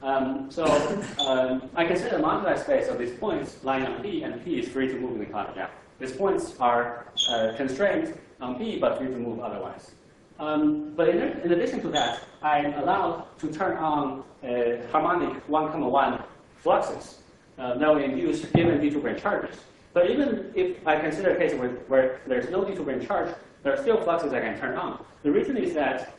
I consider the modified space of these points lying on P, and P is free to move in the clavier. These points are constrained on P, but free to move otherwise. But in addition to that, I'm allowed to turn on harmonic 1,1 fluxes that will induce given D2 brane charges. But even if I consider a case where there's no D2 brane charge, there are still fluxes I can turn on. The reason is that,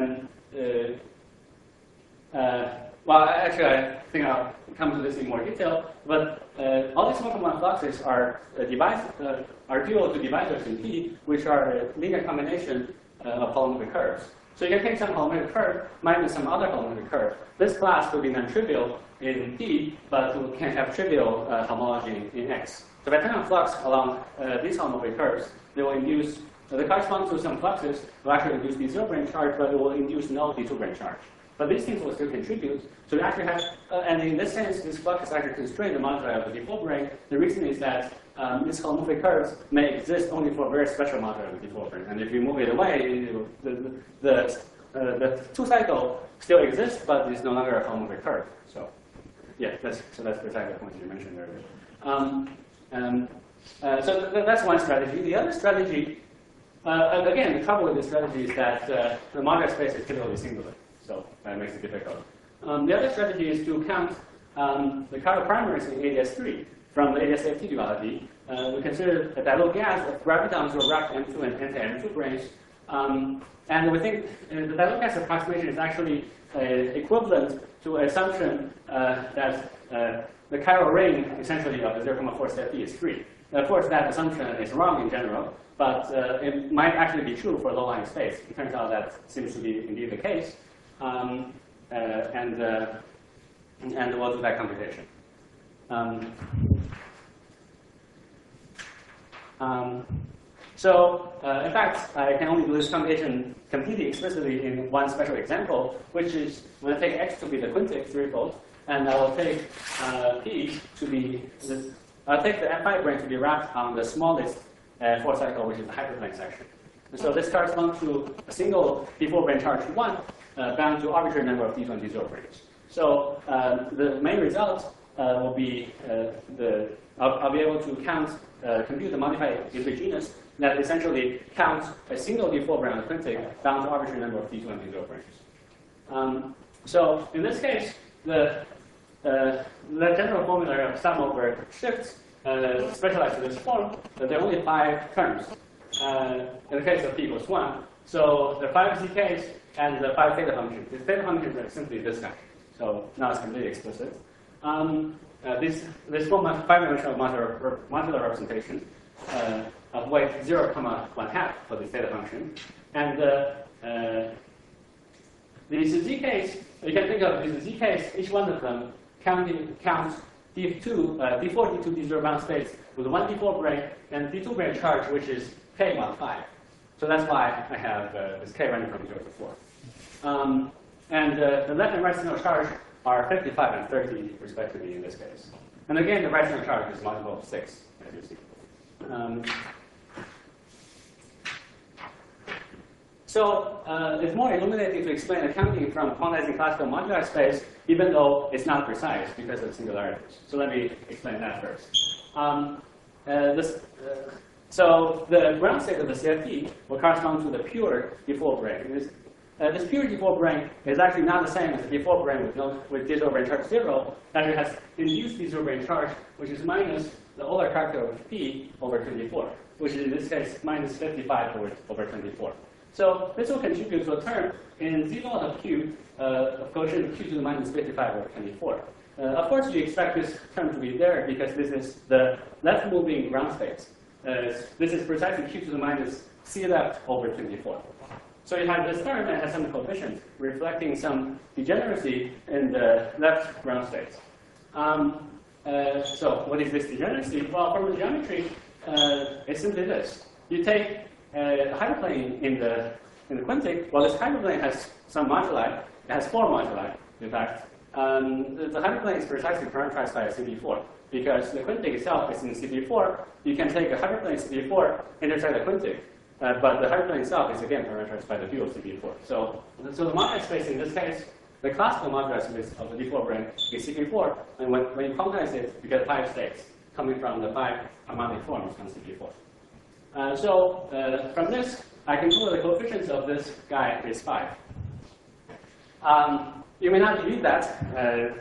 well, actually, I think I'll come to this in more detail. But all these 1,1 fluxes are dual to divisors in P, which are a linear combination of holomorphic curves. So you can take some holomorphic curve minus some other holomorphic curve. This class will be non-trivial in P, but we can have trivial homology in X. So if I turn on flux along these holomorphic curves, they will induce, they correspond to some fluxes, will actually induce D0 brane charge, but it will induce no D2 brane charge. But these things will still contribute. So you actually have, and in this sense, this flux is actually constrained the moduli of the D4 brane. The reason is that these holomorphic curves may exist only for very special moduli of the D4 brane. And if you move it away, the two-cycle still exists, but it's no longer a holomorphic curve. So, yeah, that's precisely the point you mentioned earlier. That's one strategy. The other strategy, and again, the trouble with this strategy is that the moduli space is typically singular. So that makes it difficult. The other strategy is to count the chiral primaries in ADS3 from the ADS-FT duality. We consider a dilute gas of gravitons or wrapped M2 and anti-M2 branes. And we think the dilute gas approximation is actually equivalent to an assumption that the chiral ring essentially of the 0,4 CFT is free. Of course, that assumption is wrong in general, but it might actually be true for low-lying space. It turns out that seems to be indeed the case. And we'll do that computation. In fact, I can only do this computation completely explicitly in one special example, which is when I take X to be the quintic threefold, and I will take P to be, I'll take the M5 brane to be wrapped on the smallest 4-cycle, which is the hyperplane section. And so this corresponds to a single D4 brane charge 1 bound to arbitrary number of D1 D0 branes. So the main result will be I'll be able to compute the modified elliptic genus that essentially counts a single D4 brane on the quintic bound to arbitrary number of D2 and D0 branes. So in this case, the general formula of sum over shifts specialized to this form, that there are only 5 terms. In the case of P equals 1, so there are 5 ZKs and the 5 theta functions. The theta functions are simply this guy, so now it's completely explicit. This form of 5-dimensional modular representation of weight 0,1/2 for the theta function. And these ZKs, you can think of these ZKs, each one of them counts D4, D2, D0 bound states with 1 D4 brane and D2 brane charge, which is K15. So that's why I have this K running from 0 to 4. The left and right signal charge are 55 and 30 respectively in this case. And again, the right signal charge is multiple of 6, as you see. It's more illuminating to explain accounting from quantizing classical modular space, even though it's not precise because of singularities. So let me explain that first. So the ground state of the CFT will correspond to the pure D4 brane. This pure D4 brane is actually not the same as the D4 brane with D0 brane charge 0. Actually has induced D0 brane charge, which is minus the Euler character of P over 24, which is in this case minus 55 over 24. So this will contribute to a term in Z naught of Q, of coefficient Q to the minus 55 over 24. Of course, you expect this term to be there because this is the left-moving ground state. This is precisely Q to the minus C left over 24. So you have this term that has some coefficient reflecting some degeneracy in the left ground state. So what is this degeneracy? Well, from the geometry, it's simply this. You take a hyperplane in the quintic. Well, this hyperplane has some moduli. It has 4 moduli, in fact. The hyperplane is precisely parameterized by a CP4. Because the quintic itself is in CP4, you can take a hyperplane CP4, intersect the quintic. But the hyperplane itself is again parameterized by the view of CP4. So the moduli space in this case, the classical moduli space of the D4 brane is CP4, and when you quantize it, you get 5 states coming from the 5 harmonic forms on CP4. From this, I can prove the coefficients of this guy is 5. You may not believe that.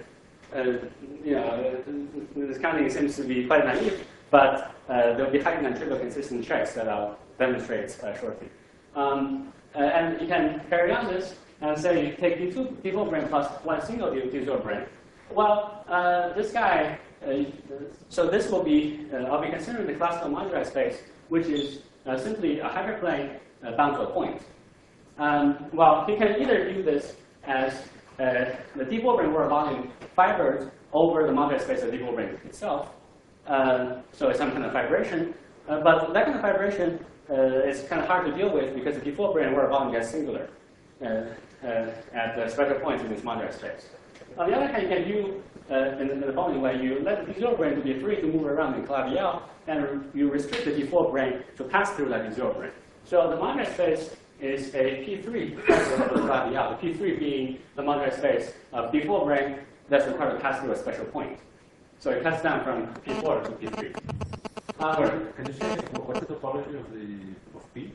This counting seems to be quite naive, but there will be highly non-trivial consistent checks that I'll demonstrate shortly. And you can carry on this and say you take D4 brane plus 1 single D0 brane. Well, this guy, so this will be, I'll be considering the classical moduli space, which is simply a hyperplane bound to a point. Well, you can either do this as the D4 brane were volume fibers over the moduli space of the D4 brane itself. So it's some kind of vibration. But that kind of vibration is kind of hard to deal with because the D4 brane were volume gets singular at the special points in this moduli space. On the other hand, you can do in the following way: you let the D0 brane to be free to move around in Calabi-Yau, and you restrict the D4 brane to pass through that D0 brane. So the moduli space is a P3 of Calabi-Yau, the P3 being the moduli space of D4 brane that's required to pass through a special point. So it cuts down from P4 to P3. Can you say what's the topology of P?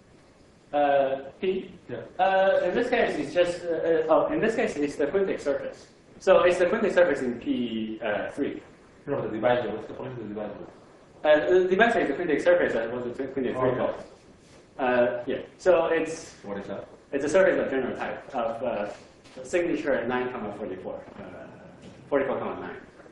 P? Yeah. In this case, it's just, in this case, it's the quintic surface. So it's the quintic surface in P3. No, the divisor. What's the topology of the divisor? The divisor is the quintic surface as opposed to quintic 3 volts. Yeah. So it's. What is that? It's a surface of general type of signature at 9,44, 44,9.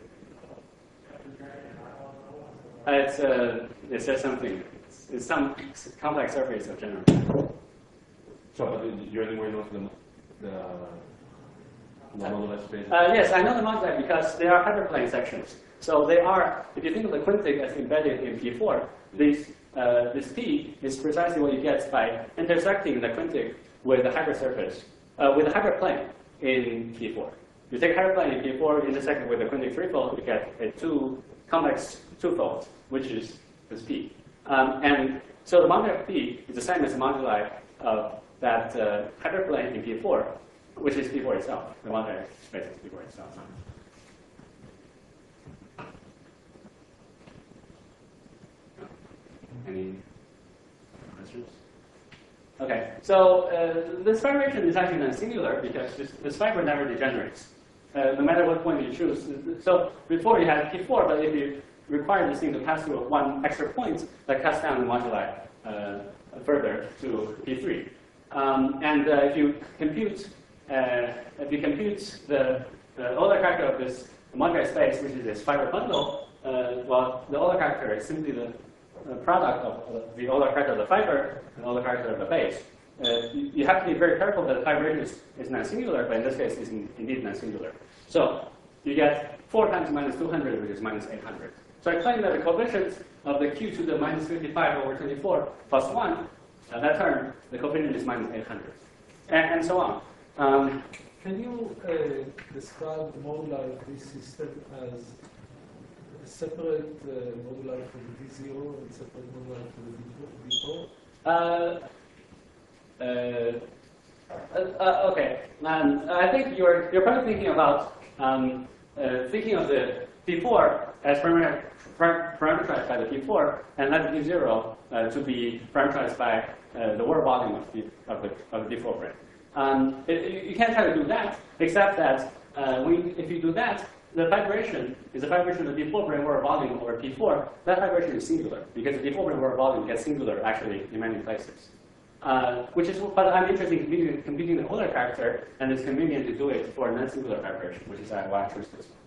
It's just something. It's some complex surface of general type. So, but you anyway know the moduli space? Yes, I know the moduli because they are hyperplane sections. So they are, if you think of the quintic as embedded in P4, this P is precisely what you get by intersecting the quintic with the hypersurface, with the hyperplane in P4. You take hyperplane in P4, intersect it with the quintic threefold, you get a complex twofold, which is this P. And so the moduli of P is the same as the moduli of that hyperplane in P4, which is P4 itself. The moduli space is P4 itself. Any questions? Okay, so this vibration is actually non-singular because this fiber never degenerates, no matter what point you choose. So before you had P4, but if you require this thing to pass through one extra point, that cuts down the moduli further to P3. And if you compute the Euler character of this moduli space, which is this fiber bundle, well, the Euler character is simply the product of the Euler character of the fiber and Euler character of the base. You have to be very careful that the vibration is non-singular, but in this case, it's indeed non-singular. So you get 4 times minus 200, which is minus 800. So I claim that the coefficient of the q to the minus 55 over 24 plus 1, that term, the coefficient is minus 800, and so on. Can you describe the moduli of this system as a separate moduli for the D0 and separate moduli for the D4? Okay. I think you're probably thinking about thinking of the P4 as parameterized by the P4, and let the P0 to be parameterized by the Ward volume of the D4 brane. You can't try to do that, except that if you do that, the vibration is a vibration of the D4 brane Ward volume over P4. That vibration is singular because the D4 brane Ward volume gets singular actually in many places. But I'm interested in computing the Euler character, and it's convenient to do it for a non-singular vibration, which is why I choose this one.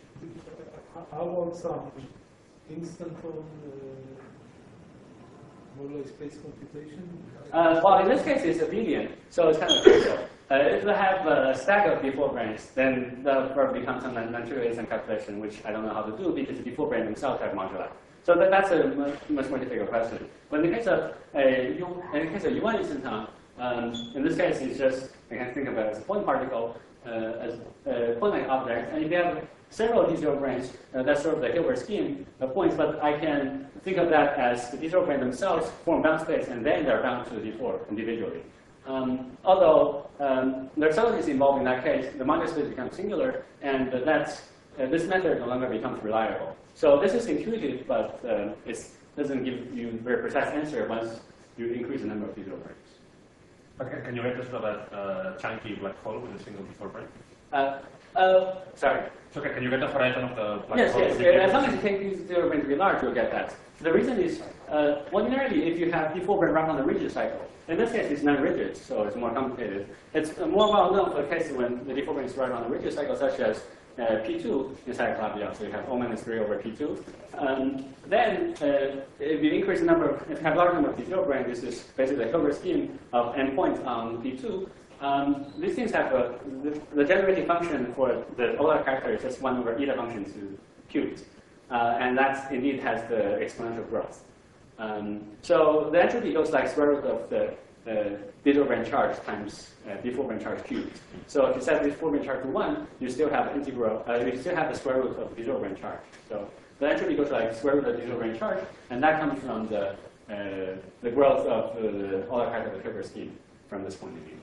How about some instanton moduli space computation? Well, in this case, it's abelian, so it's kind of crucial. If you have a stack of D4 branes, then the verb becomes a non-trivial calculation, which I don't know how to do because the D4 branes themselves have moduli. So that's a much more difficult question. But in the case of a U1 instanton, in this case, it's just, I can think of it as a point particle, as a point-like object. And if you have several D0 branes, that's sort of the Hilbert scheme of points, but I can think of that as the D0 branes themselves form bound states, and then they're bound to the D4 individually. Although there are subtleties involved in that case, the modular space becomes singular, and this method no longer becomes reliable. So this is intuitive, but it doesn't give you a very precise answer once you increase the number of D0 branes. Okay, can you make us that chunky black hole with a single D4 brane? Sorry. It's okay, can you get the horizon of the black Yes, hole? yes. As long as you take these D0 branes to be large, you'll get that. The reason is, ordinarily, if you have D4 brane run on a rigid cycle, in this case, it's non-rigid, so it's more complicated. It's more well known for the case when the D4 brane is run on a rigid cycle, such as P2 inside Calabi-Yau, so you have O-3 over P2. Then, if you increase the number, if you have a large number of D0 branes, this is basically the Hilbert scheme of endpoints on P2. These things have the generating function for the Euler character is just 1 over eta function to cubed. And that indeed has the exponential growth. So the entropy goes like square root of the D0 brane charge times D4 brane charge cubed. So if you set D4 brane charge to 1, you still have integral. You still have the square root of D0 brane charge. So the entropy goes like square root of D0 brane charge, and that comes from the growth of the Euler character of the Hilbert scheme from this point of view.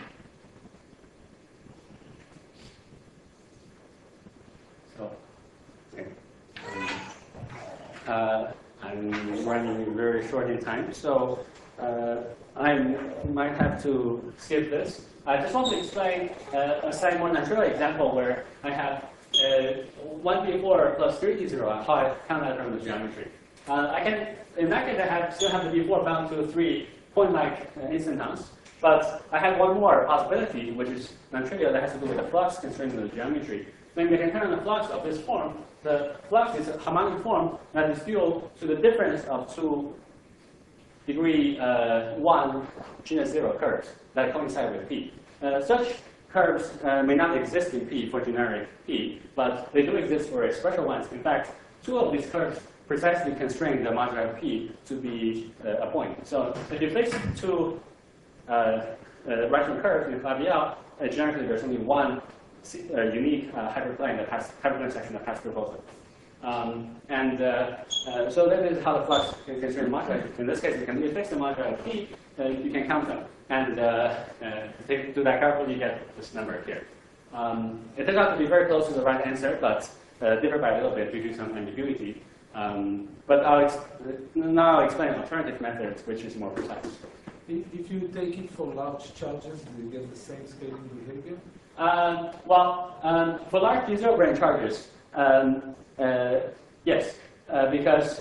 So, okay. I'm running very short in time, so I might have to skip this. I just want to explain a slightly more natural example where I have 1d4 plus 3d0, how I count that from the geometry. I can, in that case, still have the d4 bound to 3 point-like instantons, but I have one more possibility, which is non-trivial, that has to do with the flux constraining the geometry. When we can turn the flux of this form, the flux is a harmonic form that is due to the difference of 2 degree 1 genus 0 curves that coincide with P. Such curves may not exist in P for generic P, but they do exist for special ones. In fact, 2 of these curves precisely constrain the modular of P to be a point. So if you place 2 rational curves in Calabi-Yau, generically there's only one unique hyperplane that has hyperplane section that passes through both of them. So that is how the flux can constrain the modular. In this case, you can fix the modular of P, you can count them. And do that carefully, you get this number here. It turns out to be very close to the right answer, but differ by a little bit due to some ambiguity. But now I'll explain alternative methods, which is more precise. If you take it for large charges, do you get the same scaling behavior? For large D0 brane charges, yes, because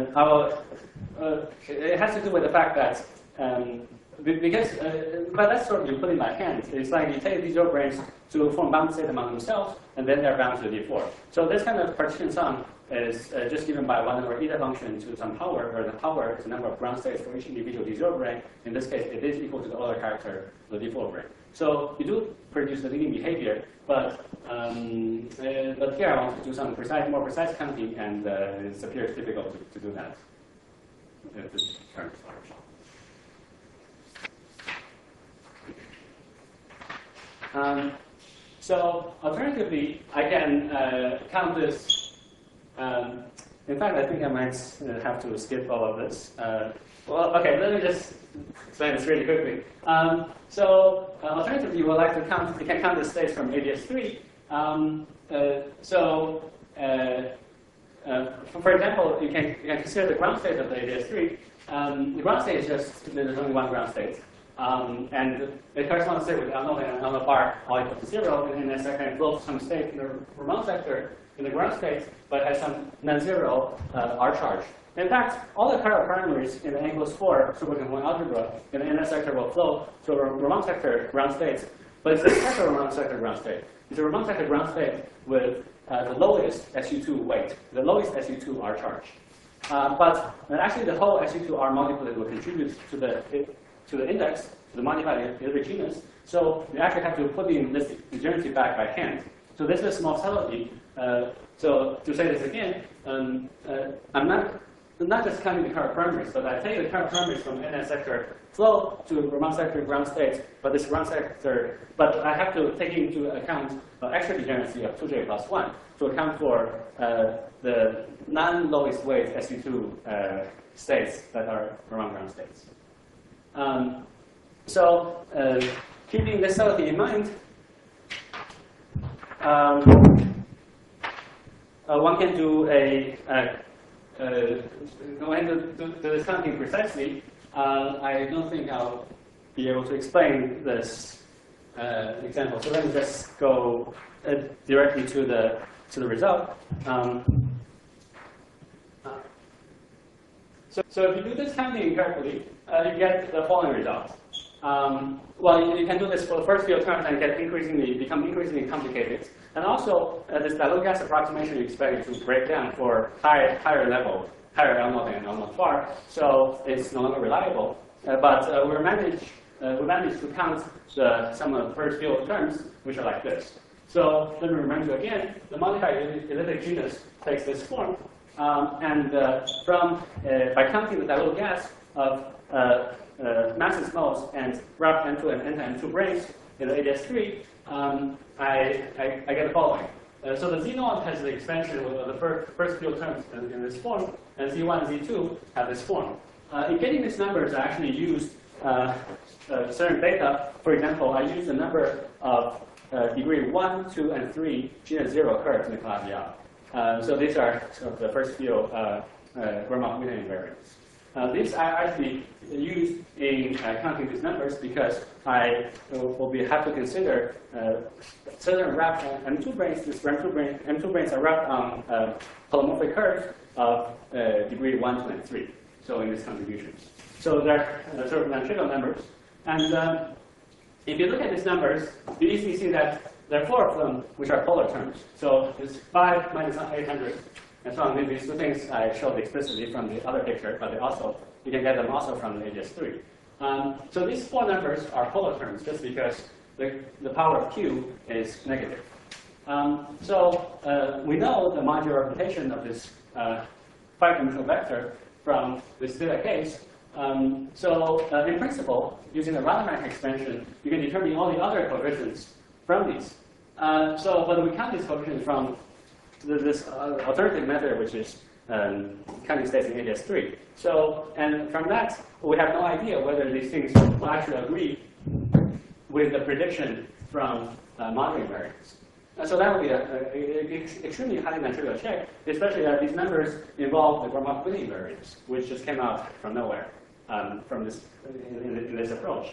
it has to do with the fact that but that's sort of you put in my hands. It's like you take D0 branes to form bound states among themselves, and then they're bound to the D4. So this kind of partition sum is just given by 1 over eta function to some power, where the power is the number of ground states for each individual D0 brane. In this case, it is equal to the Euler character of the D4 brane. So you do produce the leading behavior, but here I want to do some more precise counting, and it appears difficult to do that. This term is large. So alternatively, I can count this. In fact, I think I might have to skip all of this. Well, okay, let me just explain this really quickly. Alternatively, you would like to count. You can count the states from ADS3. For example, you can consider the ground state of the ADS3. The ground state is just there's only one ground state. And it corresponds to with L0 and L0 bar all equal to 0, and then second flows some state in the Raman sector in the ground state, but has some non-zero R charge. In fact, all the chiral primaries in the N equals 4 superconfluent algebra in the NS sector will flow to a Raman sector ground state, but it's a special Raman sector ground state. It's a Raman sector ground state with the lowest SU2 weight, the lowest SU2 R charge. But actually, the whole SU2R multiplet will contribute to the index, to the modified elliptic genus. So you actually have to put in this degeneracy back by hand. So this is small subtlety. So to say this again, I'm not just counting the current parameters, but I take the current parameters from NS sector flow to Raman sector ground state, but this ground sector, but I have to take into account extra degeneracy of 2J plus 1 to account for the non-lowest weight SU2 states that are Raman ground states. So keeping this subtlety in mind, one can do go into this counting precisely. I don't think I'll be able to explain this example. So let me just go directly to the result. So if you do this counting carefully, you get the following result. Well, you can do this for the first field terms and become increasingly complicated. And also, this dilute gas approximation you expect it to break down for higher level, higher L0 and L0 far, so it's no longer reliable. But we managed to count some of the first field terms, which are like this. So let me remind you again, the modified elliptic genus takes this form. By counting the dilute gas of masses moles and wrapped M2 and N2 branes in the ADS3, I get the following. So the Z0 has the expansion of the first field terms in this form, and Z1 and Z2 have this form. In getting these numbers, I actually used certain data. For example, I used the number of degree 1, 2, and 3 genus 0 curves in the Calabi-Yau. So these are sort of the first field Gromov-Witten invariants. These I actually used in counting these numbers because I will have to consider certain wrapped M2 branes. These M2 branes are wrapped on polymorphic curves of degree 1, 2, and 3. So in this contribution. So they're sort of non-trivial numbers. And if you look at these numbers, you easily see that there are 4 of them which are polar terms. So it's 5 minus 800. And so on. These two things I showed explicitly from the other picture, but you can get them also from the ADS3. So these 4 numbers are polar terms just because the power of Q is negative. So we know the modular representation of this 5-dimensional vector from this theta case. So in principle, using the Rademacher expansion, you can determine all the other coefficients from these. But we count these coefficients from this alternative method, which is counting states in ADS3. So, and from that, we have no idea whether these things will actually agree with the prediction from modeling variance. So that would be an extremely highly non-trivial check, especially that these numbers involve the Gromov-Witten invariance, which just came out from nowhere from this in this approach.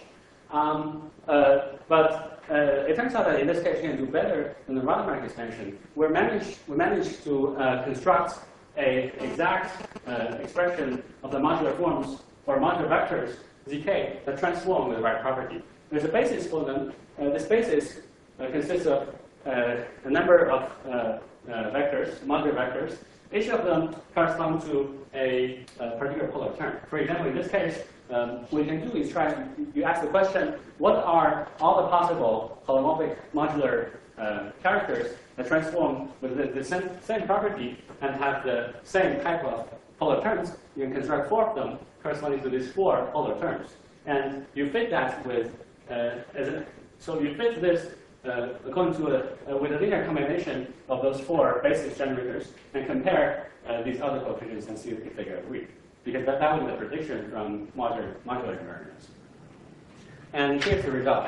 But it turns out that in this case, you can do better than the Rademacher expansion. We managed to construct an exact expression of the modular forms or modular vectors zk that transform with the right property. There's a basis for them. This basis consists of a number of vectors, modular vectors. Each of them corresponds to a particular polar term. For example, in this case, what you can do is you ask the question, what are all the possible holomorphic modular characters that transform with the same property and have the same type of polar terms? You can construct 4 of them corresponding to these 4 polar terms. And you fit that with, so you fit this according to with a linear combination of those 4 basis generators and compare these other coefficients and see if they agree. Because that would be the prediction from modular invariance. And here's the result.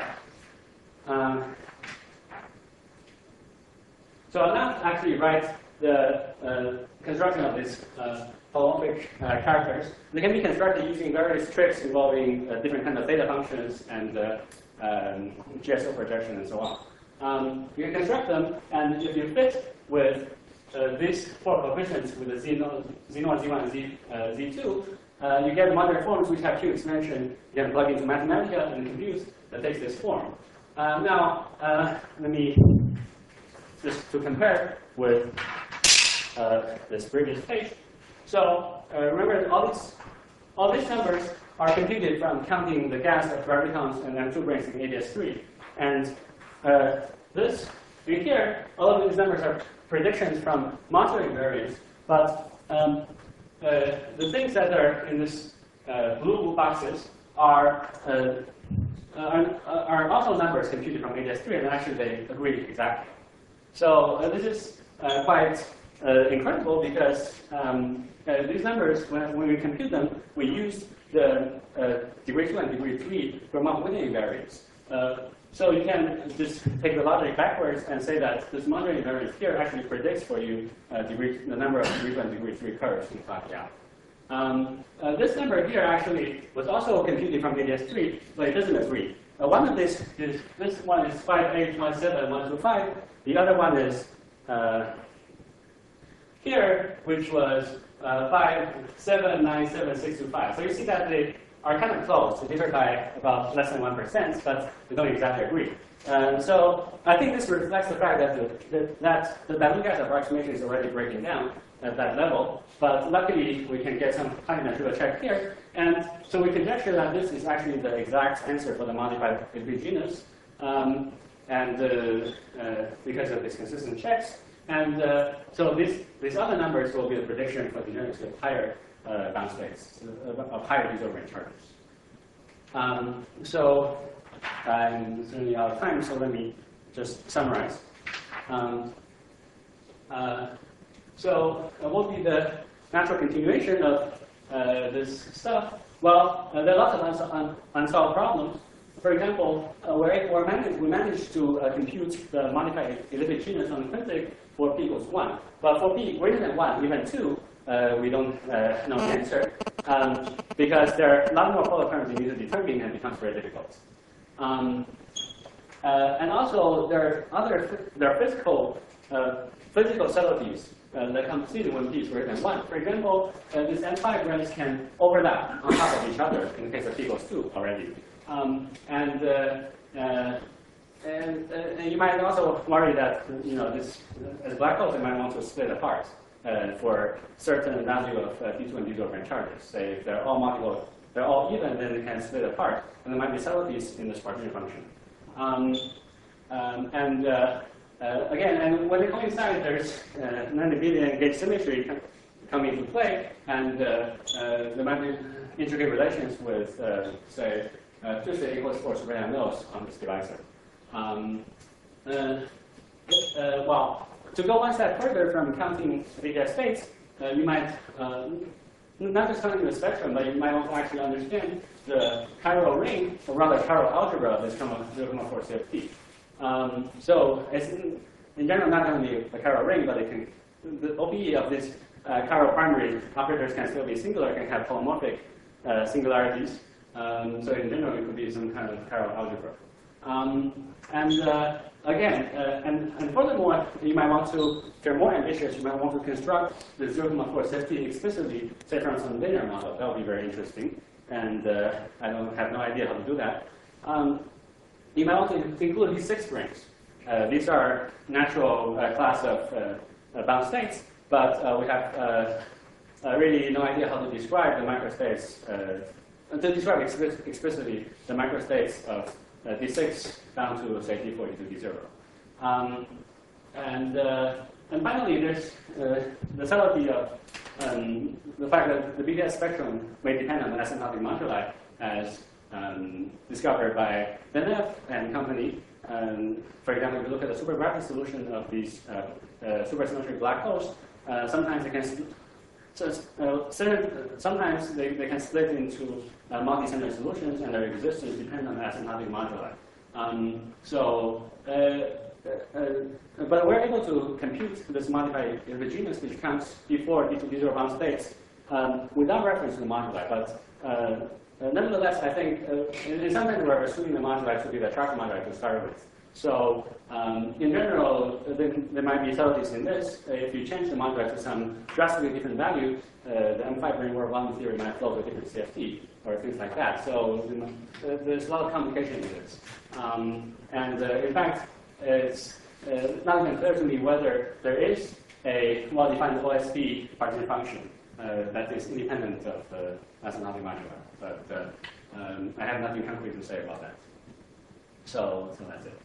So I'll now actually write the construction of these holomorphic characters. They can be constructed using various tricks involving different kinds of theta functions and GSO projection and so on. You can construct them, and if you fit with these 4 coefficients with the Z0, Z1, and Z2, you get modular forms which have Q expansion. You can plug into Mathematica and compute that takes this form. Now, let me just to compare with this previous page. So remember all these numbers are computed from counting the gas of gravitons and M2 branes in ADS3. And this in here, all of these numbers are predictions from modular invariance, but the things that are in this blue boxes are also numbers computed from ADS3, and actually they agree exactly. So this is quite incredible because these numbers, when we compute them, we use the degree 2 and degree 3 Gromov-Witten invariance. So you can just take the logic backwards and say that this modular invariance here actually predicts for you the number of degree 2 and degree 3 curves in plot out. This number here actually was also computed from ADS3, but it doesn't agree. One of this one is 5817125. The other one is here, which was 5797625. So you see that they are kind of close. They differ by about less than 1%, but they don't exactly agree. So I think this reflects the fact that the dilute gas approximation is already breaking down at that level. But luckily, we can get some high-natural check here. And so we conjecture that this is actually the exact answer for the modified Hilbert genus, because of these consistent checks. And so these other numbers will be the prediction for the units with higher bound states, of higher desorbitant charges. So I'm certainly out of time, so let me just summarize. So what will be the natural continuation of this stuff? Well, there are lots of unsolved problems. For example, we managed to compute the modified elliptic genus on the quintic for p equals 1. But for p greater than 1, even 2, we don't know the answer because there are a lot more polar terms you need to determine, and it becomes very difficult. And also, there are physical subtleties that come seated when p is greater than 1. For example, these M5 branes can overlap on top of each other in the case of p equals 2 already. And you might also worry that, as black holes, they might want to split apart for certain value of d2 and d2 charges. Say if they're all even, then they can split apart, and there might be subtleties in the Spartinian function. Again, and when they coincide, there's non-abelian gauge symmetry coming into play, and there might be intricate relations with, say, 2 equals 4 random nodes on this divisor. Well, to go one step further from counting ADS states, you might not just counting the spectrum, but you might also actually understand the chiral ring, or rather chiral algebra of this 0.4 CFT. So it's in general not going to be a chiral ring, but the OBE of these chiral primary operators can still be singular, can have holomorphic singularities. So in general, it could be some kind of chiral algebra. And furthermore, you might want to, if you're more ambitious, you might want to construct the 0.4 CFT explicitly, say from some linear model. That would be very interesting. And I have no idea how to do that. You might want to include these 6 branes. These are natural class of bound states, but we have really no idea how to describe the microstates, to describe explicitly the microstates of D6 down to, say, D4 to D0. And finally, there's the subtlety of the fact that the BDS spectrum may depend on the asymptotic moduli as discovered by Deneuve and company. For example, if you look at the supergraphic solution of these supersymmetric black holes, sometimes they can sometimes they can split into multi-center solutions, and their existence depends on the asymptotic moduli. But we're able to compute this modified genus, which counts before D2D0 bound states without reference to the moduli. But nevertheless, I think in some ways we're assuming the moduli to be the tracker moduli to start with. So in general, there might be subtleties in this. If you change the moduli to some drastically different value, the M5 ring world volume theory might flow to a different CFT or things like that. So there's a lot of complication in this. In fact, it's not even clear to me whether there is a well-defined OSB partition function that is independent of asymptotic modular. But I have nothing concrete to say about that. So that's it.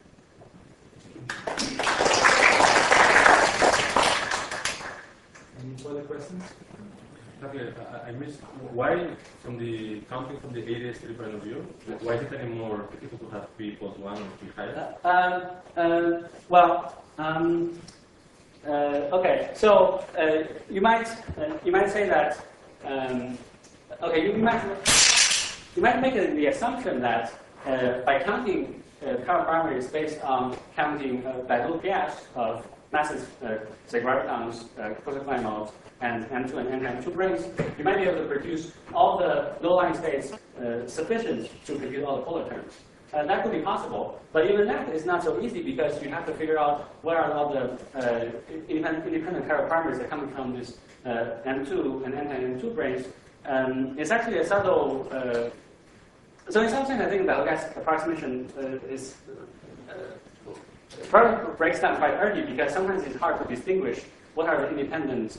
Any further questions? Okay, I missed why from the counting from the 8s3 point of view, why is it anymore difficult to have p equals 1 or p higher? Okay, so you might say that okay, you might make the assumption that by counting current primaries based on counting by loop pH of masses, say gravitons, cosine modes, and M2 and NM2 brings, you might be able to produce all the low-lying states sufficient to compute all the polar terms. That could be possible, but even that is not so easy because you have to figure out where are all the independent chiral primaries that are coming from this M2 and NM2 branes. It's actually a subtle. So in some sense, I think the Bell-Gas approximation probably breaks down quite early because sometimes it's hard to distinguish what are the independent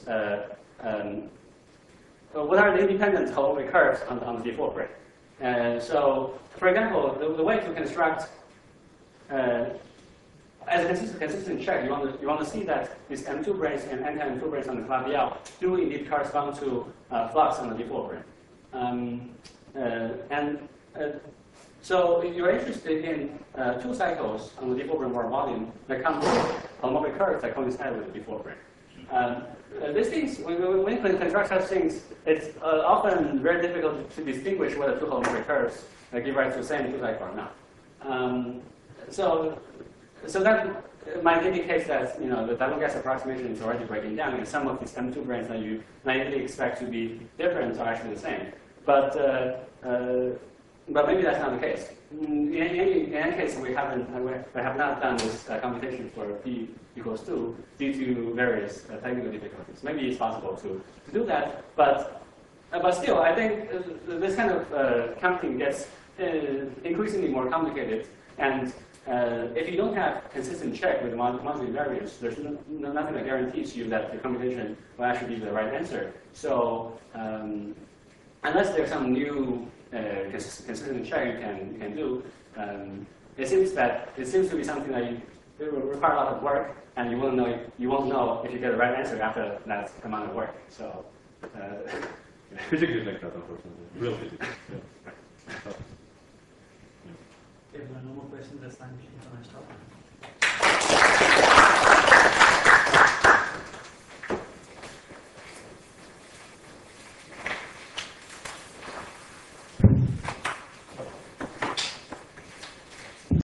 holomorphic curves on the default brane. So, for example, the way to construct as a consistent check, you want to see that these M2 branes and anti-M2 branes on the Flavial do indeed correspond to flux on the default brane. So if you're interested in 2 cycles on the default brane Moore volume that come with holomorphic curves that coincide with the default brane. These things, when we construct such things, it's often very difficult to distinguish whether 2 holomorphic curves give rise to the same 2 cycle or not. So that might indicate that the Bell-Gas approximation is already breaking down, and some of these M2 branes that you naively expect to be different are actually the same. But maybe that's not the case. In any case, we have not done this computation for p equals 2 due to various technical difficulties. Maybe it's possible to do that, but still, I think this kind of counting gets increasingly more complicated. And if you don't have consistent check with monthly variance, there's nothing that guarantees you that the computation will actually be the right answer. So unless there's some new consistent check you can do, it seems to be something that it will require a lot of work, and you won't know if you get the right answer after that amount of work. So physics is like that, unfortunately. Real physics. Yeah. If there are no more questions, that's time to stop.